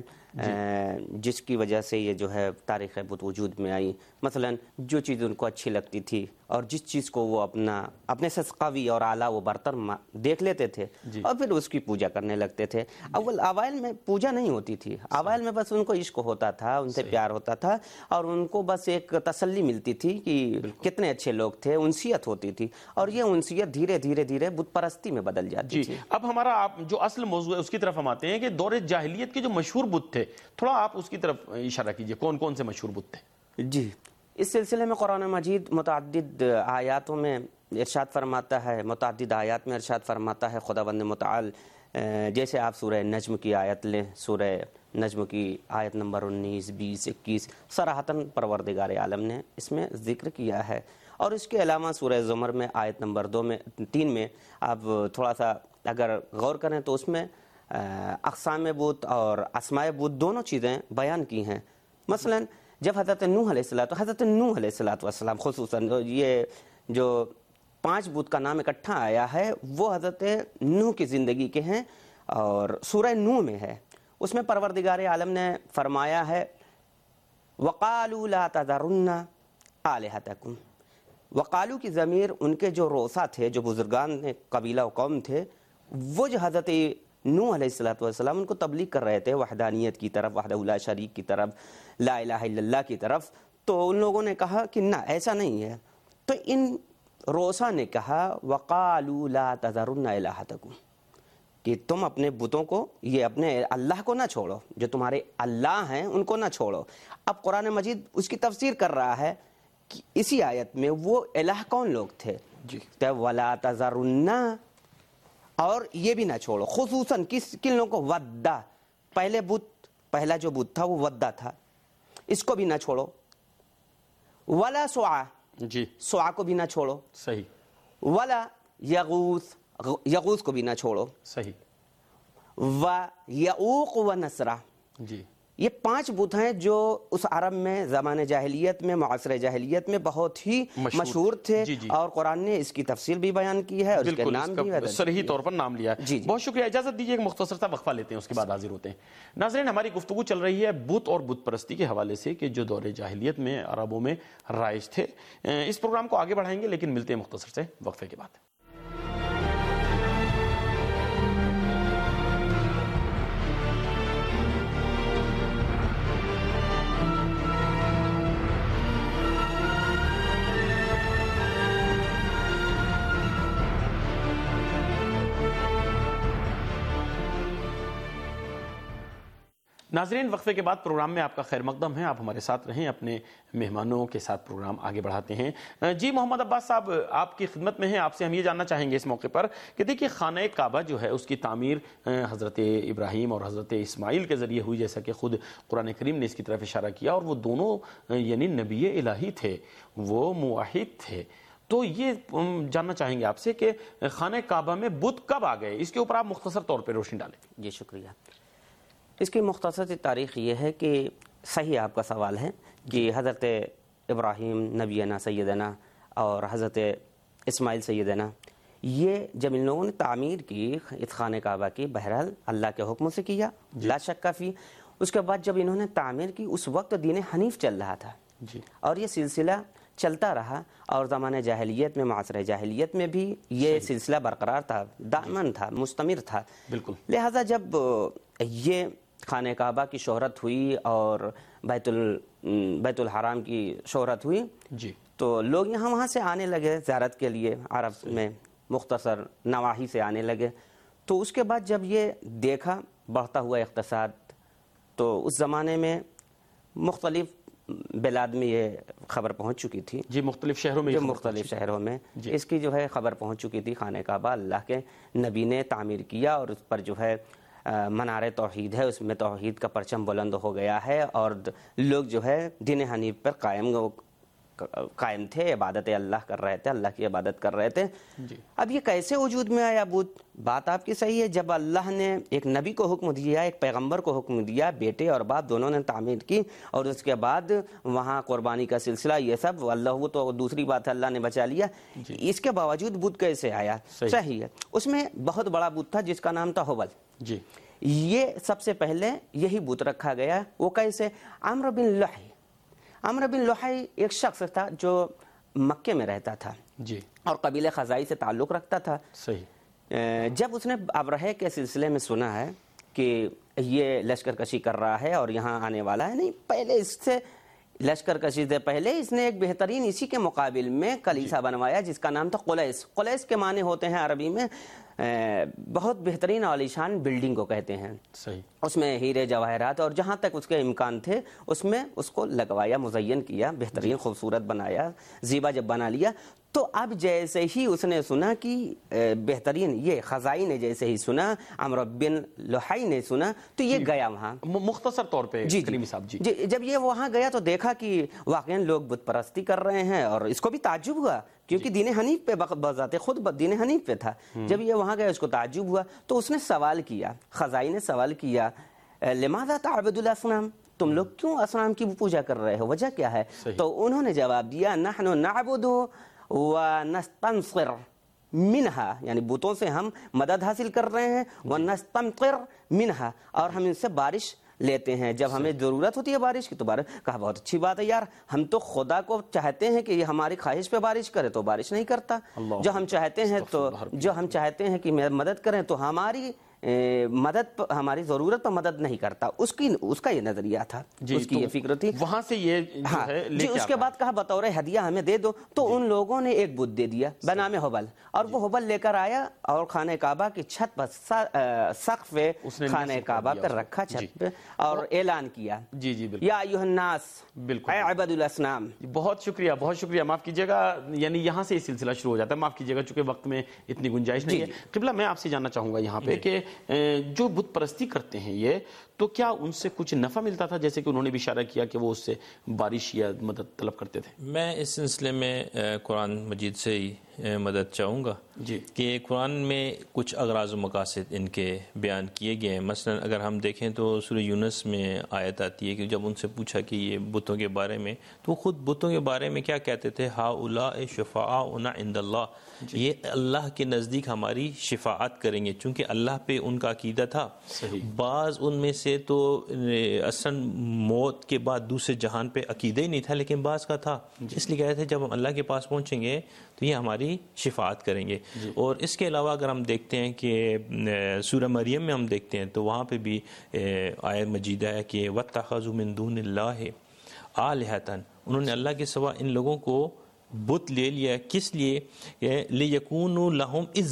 جس کی وجہ سے یہ جو ہے تاریخ بت وجود میں آئی. مثلا جو چیز ان کو اچھی لگتی تھی اور جس چیز کو وہ اپنا اپنے سے قوی اور اعلیٰ وہ برتر دیکھ لیتے تھے، جی. اور پھر اس کی پوجا کرنے لگتے تھے. اول اوائل میں پوجا نہیں ہوتی تھی، اوائل میں بس ان کو عشق ہوتا تھا، ان سے پیار ہوتا تھا، اور ان کو بس ایک تسلی ملتی تھی کہ کتنے اچھے لوگ تھے، انسیت ہوتی تھی، اور یہ انسیت دھیرے دھیرے دھیرے بت پرستی میں بدل جاتی تھی. اب ہمارا آپ جو اصل موضوع ہے اس کی طرف ہم آتے ہیں کہ دور جاہلیت کے جو مشہور بت تھے، تھوڑا آپ اس کی طرف اشارہ کیجئے، کون کون سے مشہور بت تھے؟ جی، اس سلسلے میں قرآن مجید متعدد آیاتوں میں ارشاد فرماتا ہے، متعدد آیات میں ارشاد فرماتا ہے خداوند متعال. جیسے آپ سورہ نجم کی آیت لیں، سورہ نجم کی آیت نمبر انیس، بیس، اکیس، صراحتاً پروردگار عالم نے اس میں ذکر کیا ہے. اور اس کے علاوہ سورہ زمر میں آیت نمبر دو میں تین میں آپ تھوڑا سا اگر غور کریں تو اس میں اقسام بت اور اسماء بت دونوں چیزیں بیان کی ہیں. مثلا جب حضرت نوح علیہ السلام تو حضرت نوح علیہ السلام والسلام خصوصاً یہ جو پانچ بت کا نام اکٹھا آیا ہے وہ حضرت نوح کی زندگی کے ہیں، اور سورہ نوح میں ہے. اس میں پروردگار عالم نے فرمایا ہے وَقَالُوا لَا تَذَرُنَّ آلِهَتَكُمْ. وقالو کی ضمیر ان کے جو روسا تھے، جو بزرگان قبیلہ و قوم تھے، وہ جو حضرت نوح علیہ الصلوۃ والسلام ان کو تبلیغ کر رہے تھے وحدانیت کی طرف، وحدہ لا شریک کی طرف، لا الہ الا اللہ کی طرف. تو ان لوگوں نے کہا کہ نہ، ایسا نہیں ہے. تو ان روسا نے کہا وقالوا لا تذرن الہتکم، کہ تم اپنے بتوں کو، یہ اپنے اللہ کو نہ چھوڑو، جو تمہارے اللہ ہیں ان کو نہ چھوڑو. اب قرآن مجید اس کی تفسیر کر رہا ہے کہ اسی آیت میں وہ الہ کون لوگ تھے. جی تو ولا تذرن، اور یہ بھی نہ چھوڑو. خصوصاً کس کن لوگوں کو؟ ودا، پہلے بت، پہلا جو بت تھا وہ ودا تھا، اس کو بھی نہ چھوڑو. ولا سعا، جی سعا کو بھی نہ چھوڑو. صحیح. ولا یغوث، یغوث کو بھی نہ چھوڑو. صحیح. و یعوق و نصرہ، جی یہ پانچ بت ہیں جو اس عرب میں زمان جاہلیت میں، معاصر جاہلیت میں بہت ہی مشہور, مشہور تھے. جی جی. اور قرآن نے اس کی تفصیل بھی بیان کی ہے اور اس کے نام بھی صریح طور پر نام لیا ہے. جی جی. بہت شکریہ. اجازت دیجیے ایک مختصر سا وقفہ لیتے ہیں، اس کے بعد حاضر ہوتے ہیں. ناظرین، ہماری گفتگو چل رہی ہے بت اور بت پرستی کے حوالے سے کہ جو دور جاہلیت میں عربوں میں رائج تھے. اس پروگرام کو آگے بڑھائیں گے لیکن ملتے ہیں مختصر سے وقفے کے بعد. ناظرین، وقفے کے بعد پروگرام میں آپ کا خیر مقدم ہے، آپ ہمارے ساتھ رہیں، اپنے مہمانوں کے ساتھ پروگرام آگے بڑھاتے ہیں۔ جی محمد عباس صاحب آپ کی خدمت میں ہیں، آپ سے ہم یہ جاننا چاہیں گے اس موقع پر کہ دیکھیے خانہ کعبہ جو ہے اس کی تعمیر حضرت ابراہیم اور حضرت اسماعیل کے ذریعے ہوئی، جیسا کہ خود قرآن کریم نے اس کی طرف اشارہ کیا، اور وہ دونوں یعنی نبی الہی تھے، وہ موحد تھے۔ تو یہ جاننا چاہیں گے آپ سے کہ خانہ کعبہ میں بت کب آ گئے، اس کے اوپر آپ مختصر طور پہ روشنی ڈالیں۔ جی شکریہ۔ اس کی مختصر سی تاریخ یہ ہے کہ صحیح آپ کا سوال ہے کہ حضرت ابراہیم نبینا سیدنا اور حضرت اسماعیل سیدنا، یہ جب ان لوگوں نے تعمیر کی اس خانہ کعبہ کی، بہرحال اللہ کے حکم سے کیا، لا شک فی۔ اس کے بعد جب انہوں نے تعمیر کی اس وقت دین حنیف چل رہا تھا، جی، اور یہ سلسلہ چلتا رہا، اور زمانہ جاہلیت میں، معاصر جاہلیت میں بھی یہ سلسلہ برقرار تھا، دائمن تھا، مستمر تھا۔ بالکل۔ لہذا جب یہ خانہ کعبہ کی شہرت ہوئی اور بیت ال بیت الحرام کی شہرت ہوئی، جی، تو لوگ یہاں وہاں سے آنے لگے زیارت کے لیے، عرب میں مختصر نواحی سے آنے لگے۔ تو اس کے بعد جب یہ دیکھا بڑھتا ہوا اقتصاد، تو اس زمانے میں مختلف بلاد میں یہ خبر پہنچ چکی تھی، جی، مختلف شہروں میں، جو مختلف شہروں میں اس کی جو ہے خبر پہنچ چکی تھی۔ خانہ کعبہ اللہ کے نبی نے تعمیر کیا، اور اس پر جو ہے منار توحید ہے، اس میں توحید کا پرچم بلند ہو گیا ہے، اور لوگ جو ہے دین حنیف پر قائم قائم تھے، عبادت اللہ کر رہے تھے، اللہ کی عبادت کر رہے تھے۔ جی۔ اب یہ کیسے وجود میں آیا بت؟ بات آپ کی صحیح ہے، جب اللہ نے ایک نبی کو حکم دیا، ایک پیغمبر کو حکم دیا، بیٹے اور باپ دونوں نے تعمیر کی، اور اس کے بعد وہاں قربانی کا سلسلہ، یہ سب اللہ، وہ تو دوسری بات ہے، اللہ نے بچا لیا۔ جی۔ اس کے باوجود بت کیسے آیا؟ صحیح ہے، اس میں بہت بڑا بت تھا جس کا نام تھا ہبل۔ جی، یہ سب سے پہلے یہی بت رکھا گیا۔ وہ کیسے؟ عمرو بن لحی، عمرو بن لحی ایک شخص تھا جو مکے میں رہتا تھا، جی، اور قبیلہ خزائی سے تعلق رکھتا تھا۔ صحیح۔ جب اس نے ابرہے کے سلسلے میں سنا ہے کہ یہ لشکر کشی کر رہا ہے اور یہاں آنے والا ہے، نہیں، پہلے اس سے لشکر کشی سے پہلے اس نے ایک بہترین اسی کے مقابل میں کلیسا بنوایا جس کا نام تھا قلیس۔ قلیس کے معنی ہوتے ہیں عربی میں بہت بہترین عالیشان بلڈنگ کو کہتے ہیں۔ صحیح۔ اس میں ہیرے جواہرات اور جہاں تک اس کے امکان تھے اس میں اس کو لگوایا، مزین کیا، بہترین خوبصورت بنایا، زیبا جب بنا لیا، تو اب جیسے ہی اس نے سنا کہ بہترین، یہ خزائی نے جیسے ہی سنا، عمرو بن لحی نے سنا، تو یہ گیا وہاں مختصر طور پہ۔ جی کریمی صاحب، جی، جی، جب یہ وہاں گیا تو دیکھا کہ واقعا لوگ بت پرستی کر رہے ہیں، اور اس کو بھی تعجب ہوا کیونکہ دین حنیف پہ بذات خود دین حنیف پہ تھا۔ جب یہ وہاں گیا اس کو تعجب ہوا، تو اس نے سوال کیا، خزائی نے سوال کیا، لماذا تعبد الاصنام، تم لوگ کیوں اصنام کی پوجا کر رہے ہو، وجہ کیا ہے؟ تو انہوں نے جواب دیا، نحن نعبد ونستنصر منہا، یعنی بتوں سے ہم مدد حاصل کر رہے ہیں، ونستمطر منہا، اور ہم ان سے بارش لیتے ہیں، جب ہمیں ضرورت ہوتی ہے بارش کی تو بارش۔ کہا بہت اچھی بات ہے یار، ہم تو خدا کو چاہتے ہیں کہ یہ ہماری خواہش پہ بارش کرے تو بارش نہیں کرتا، جو ہم چاہتے ہیں تو جو ہم چاہتے ہیں کہ مدد کریں تو ہماری مدد ہماری ضرورت پر مدد نہیں کرتا۔ اس کی اس کا یہ نظریہ تھا، اس کی یہ فکر تھی، وہاں سے یہ جو ہے جی۔ اس کے بعد کہا بطور ہدیہ ہمیں دے دو، تو ان لوگوں نے ایک بت دے دیا بنام ہبل، اور وہ ہبل لے کر آیا اور خانہ کعبہ کی چھت پر، سقف خانہ کعبہ پر رکھا چھت پہ، اور اعلان کیا، جی جی بالکل، یا ایھا الناس، بالکل، اے عباد الاصنام۔ بہت شکریہ، بہت شکریہ، معاف کیجیے گا، یعنی یہاں سے یہ سلسلہ شروع ہو جاتا ہے، معاف کیجیے گا چونکہ وقت میں اتنی گنجائش نہیں ہے۔ قبلہ میں آپ سے جاننا چاہوں گا یہاں پہ کہ جو بت پرستی کرتے ہیں یہ، تو کیا ان سے کچھ نفع ملتا تھا؟ جیسے کہ انہوں نے بھی اشارہ کیا کہ وہ اس سے بارش یا مدد طلب کرتے تھے۔ میں اس سلسلے میں قرآن مجید سے ہی مدد چاہوں گا جی، کہ قرآن میں کچھ اغراض و مقاصد ان کے بیان کیے گئے ہیں۔ مثلا اگر ہم دیکھیں تو سورہ یونس میں آیت آتی ہے کہ جب ان سے پوچھا کہ یہ بتوں کے بارے میں، تو خود بتوں کے بارے میں کیا کہتے تھے؟ ہؤلاء شفعاؤنا عند اللہ، یہ اللہ کے نزدیک ہماری شفاعت کریں گے، چونکہ اللہ پہ ان کا عقیدہ تھا۔ بعض ان میں سے تو اصلا موت کے بعد دوسرے جہان پہ عقیدہ ہی نہیں تھا، لیکن بعض کا تھا، اس لیے کہتے تھے جب ہم اللہ کے پاس پہنچیں گے تو یہ ہماری شفاعت کریں گے۔ اور اس کے علاوہ اگر ہم دیکھتے ہیں کہ سورہ مریم میں ہم دیکھتے ہیں تو وہاں پہ بھی آیت مجیدہ ہے کہ وَاتَّخَذُوا مِن دُونِ اللَّهِ آلِهَةً، انہوں نے اللہ کے سوا ان لوگوں کو بت لے لیا، کس لیے؟ لِيَكُونُوا لَهُمْ عِزَّةً،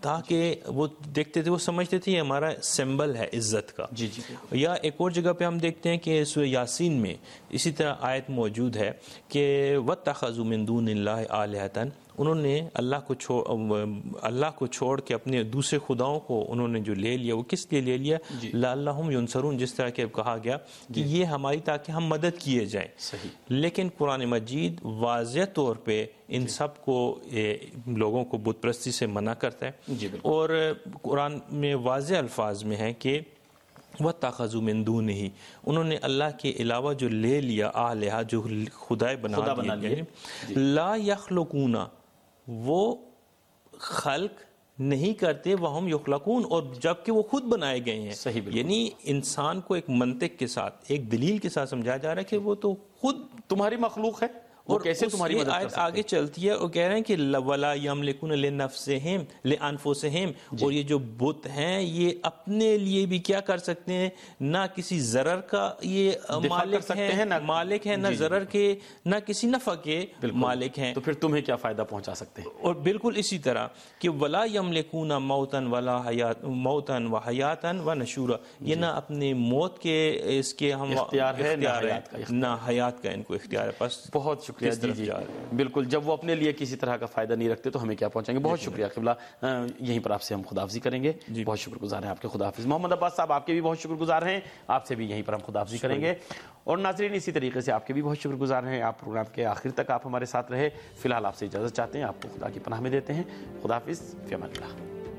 تاکہ وہ دیکھتے تھے، وہ سمجھتے تھے یہ ہمارا سمبل ہے عزت کا. جی جی. یا ایک اور جگہ پہ ہم دیکھتے ہیں کہ سورہ یاسین میں اسی طرح آیت موجود ہے کہ وَاتَّخَذُوا مِن دُونِ اللَّهِ آلِهَةً، انہوں نے اللہ کو چھوڑ اللہ کو چھوڑ کے اپنے دوسرے خداؤں کو انہوں نے جو لے لیا، وہ کس لیے لے لیا؟ جی. لَعَلَّهُمْ يُنصَرُونَ، جس طرح کہ کہا گیا کہ یہ ہماری تاکہ ہم مدد کیے جائیں. صحیح. لیکن قرآن مجید واضح طور پہ ان سب کو لوگوں کو بت پرستی سے منع کرتا ہے. جی بالکل. اور قرآن میں واضح الفاظ میں ہے کہ وَاتَّخَذُوا مِن دُونِهِ، انہوں نے اللہ کے علاوہ جو لے لیا آلہہ، جو خدائے بنا خدا بنا دیے. جی. لا یخلقون، وہ خلق نہیں کرتے، وہم یخلقون، اور جبکہ وہ خود بنائے گئے ہیں. صحیح بالکل. یعنی انسان کو ایک منطق کے ساتھ، ایک دلیل کے ساتھ سمجھایا جا رہا ہے کہ وہ تو خود تمہاری مخلوق ہے، اور کیسے تمہاری مدد کر سکتے ہیں. آگے چلتی ہے اور کہہ رہے ہیں کہ ولا یملکون لنفسہم لانفسہم، اور یہ جو بت ہیں یہ اپنے لیے بھی کیا کر سکتے ہیں؟ نہ کسی ضرر کا یہ مالک ہیں، مالک ہیں، نہ ضرر کے، نہ کسی نفع کے مالک ہیں. تو پھر تمہیں کیا فائدہ پہنچا سکتے ہیں؟ اور بالکل اسی طرح کہ ولا یملکون موتا ولا حیات، موتا و حیاتا و نشورا، یہ نہ اپنے موت کے اس کے ہم اختیار ہے، نہ حیات کا، نہ حیات کا ان کو اختیار ہے. بس بہت شکریہ. جی جی بالکل. جب وہ اپنے لیے کسی طرح کا فائدہ نہیں رکھتے تو ہمیں کیا پہنچائیں گے. بہت شکریہ قبلہ. یہیں پر آپ سے ہم خداحافظی کریں گے. بہت شکر گزار ہیں آپ کے. خداحافظ. محمد عباس صاحب آپ کے بھی بہت شکر گزار ہیں، آپ سے بھی یہیں پر ہم خداحافظی کریں گے. اور ناظرین اسی طریقے سے آپ کے بھی بہت شکر گزار ہیں، آپ پروگرام کے آخر تک آپ ہمارے ساتھ رہے. فی الحال آپ سے اجازت چاہتے ہیں، آپ کو خدا کی پناہ میں دیتے ہیں. خداحافظ. فی امان اللہ.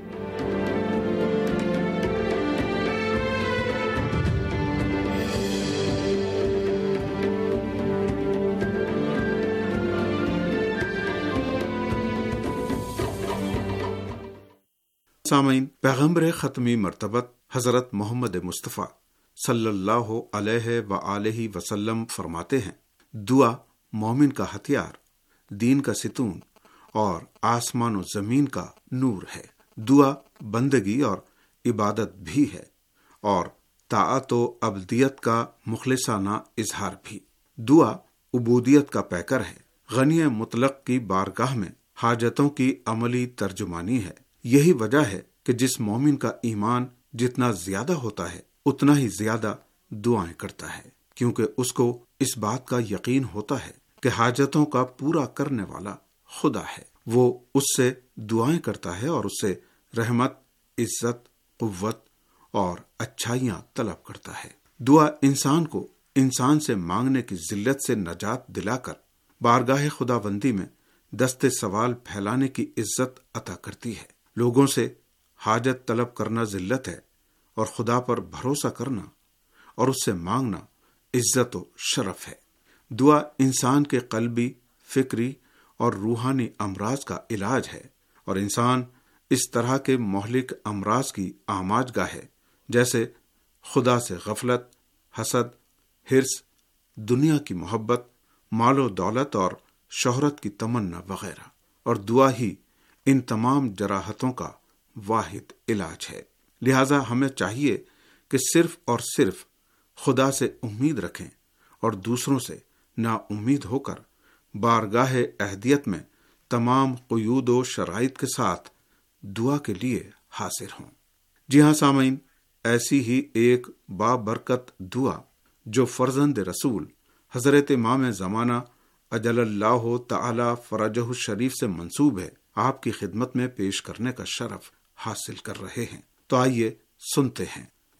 سامعین، پیغمبر ختمی مرتبت حضرت محمد مصطفیٰ صلی اللہ علیہ وآلہ وسلم فرماتے ہیں، دعا مومن کا ہتھیار، دین کا ستون اور آسمان و زمین کا نور ہے. دعا بندگی اور عبادت بھی ہے اور طاعت و عبدیت کا مخلصانہ اظہار بھی. دعا عبودیت کا پیکر ہے، غنی مطلق کی بارگاہ میں حاجتوں کی عملی ترجمانی ہے. یہی وجہ ہے کہ جس مومن کا ایمان جتنا زیادہ ہوتا ہے اتنا ہی زیادہ دعائیں کرتا ہے، کیونکہ اس کو اس بات کا یقین ہوتا ہے کہ حاجتوں کا پورا کرنے والا خدا ہے. وہ اس سے دعائیں کرتا ہے اور اس سے رحمت، عزت، قوت اور اچھائیاں طلب کرتا ہے. دعا انسان کو انسان سے مانگنے کی ذلت سے نجات دلا کر بارگاہ خدا بندی میں دست سوال پھیلانے کی عزت عطا کرتی ہے. لوگوں سے حاجت طلب کرنا ذلت ہے اور خدا پر بھروسہ کرنا اور اس سے مانگنا عزت و شرف ہے. دعا انسان کے قلبی، فکری اور روحانی امراض کا علاج ہے اور انسان اس طرح کے مہلک امراض کی آماج گاہ ہے جیسے خدا سے غفلت، حسد، حرص، دنیا کی محبت، مال و دولت اور شہرت کی تمنا وغیرہ. اور دعا ہی ان تمام جراحتوں کا واحد علاج ہے. لہذا ہمیں چاہیے کہ صرف اور صرف خدا سے امید رکھیں اور دوسروں سے نا امید ہو کر بارگاہ اہدیت میں تمام قیود و شرائط کے ساتھ دعا کے لیے حاضر ہوں. جی ہاں سامعین، ایسی ہی ایک بابرکت دعا جو فرزند رسول حضرت امام زمانہ اجل اللہ تعالی فرجہ الشریف سے منسوب ہے، آپ کی خدمت میں پیش کرنے کا شرف حاصل کر رہے ہیں. تو آئیے سنتے ہیں.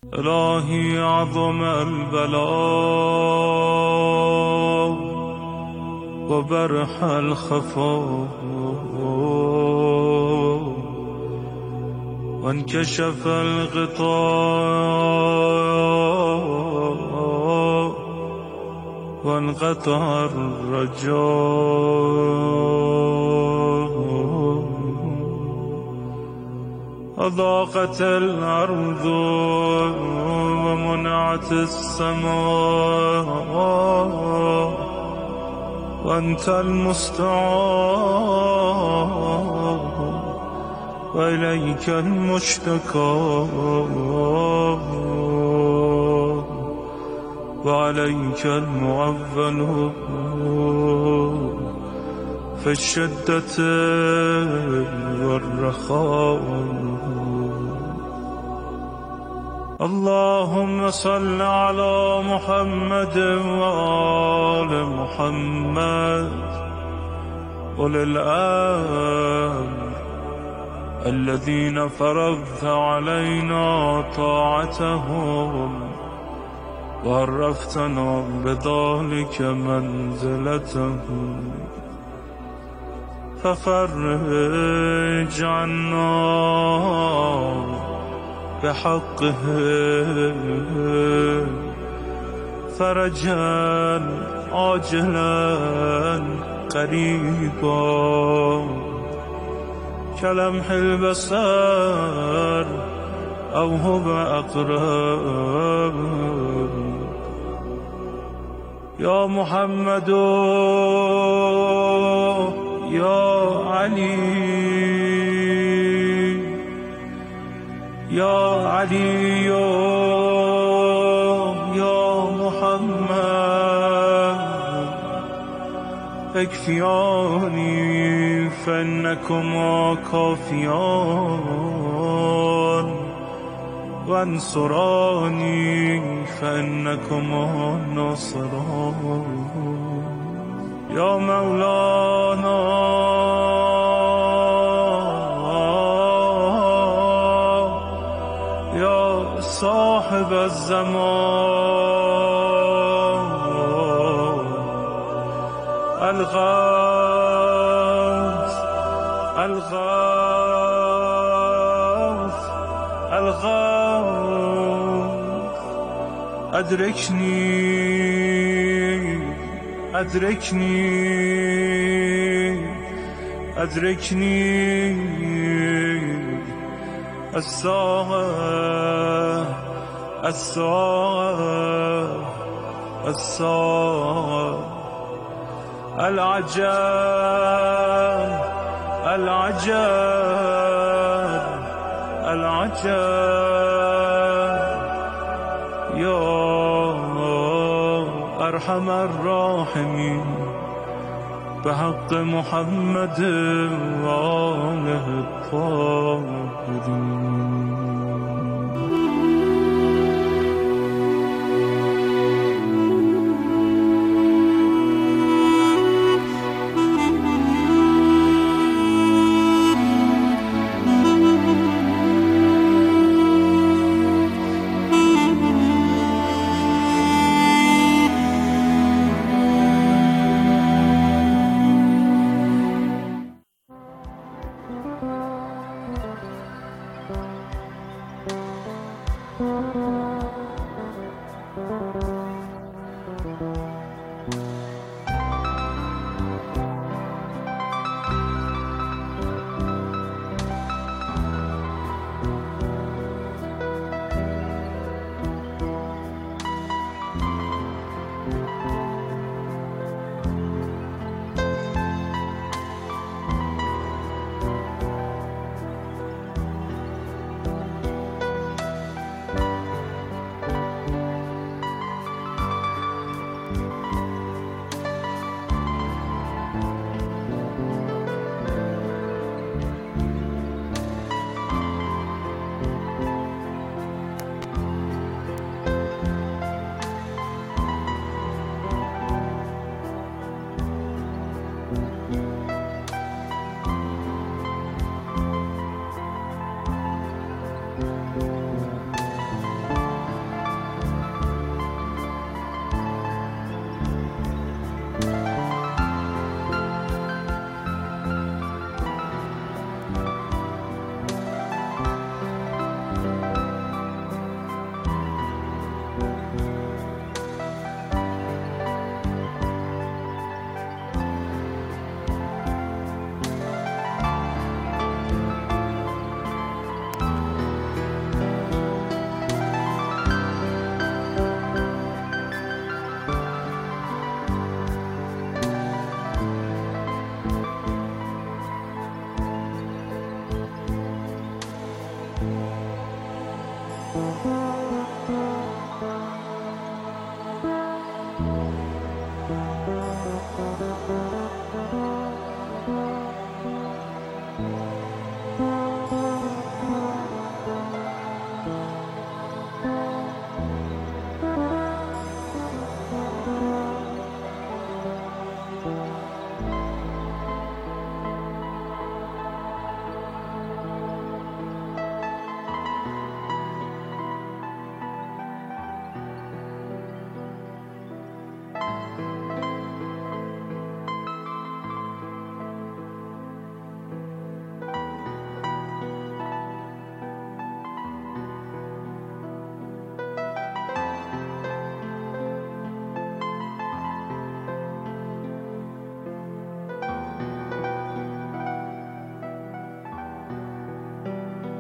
الہی عظم البلاء وبرح الخفاء وانكشف الغطاء وانقطع الرجاء أضاقت الأرض ومنعت السماء وأنت المستعان وإليك المشتكى وعليك المعول في الشدة والرخاء. اللهم صل على محمد وآل محمد أولي الأمر الذين فرضت علينا طاعتهم وعرفتنا بذلك منزلتهم، ففرج عنا بحقهم فرجا عاجلا قريبا كلمح البصر أو هو أقرب. يا محمد يا علي يا علي يا محمد اكفياني فإنكما كافيان وانصراني فإنكما ناصران. يا مولانا يا صاحب الزمان الغوث الغوث الغوث أدركني أدركني أدركني الساعة الساعة الساعة. العجب العجب العجب يا أرحم الراحمين بحق محمد وآله الطاهرين. Thank you.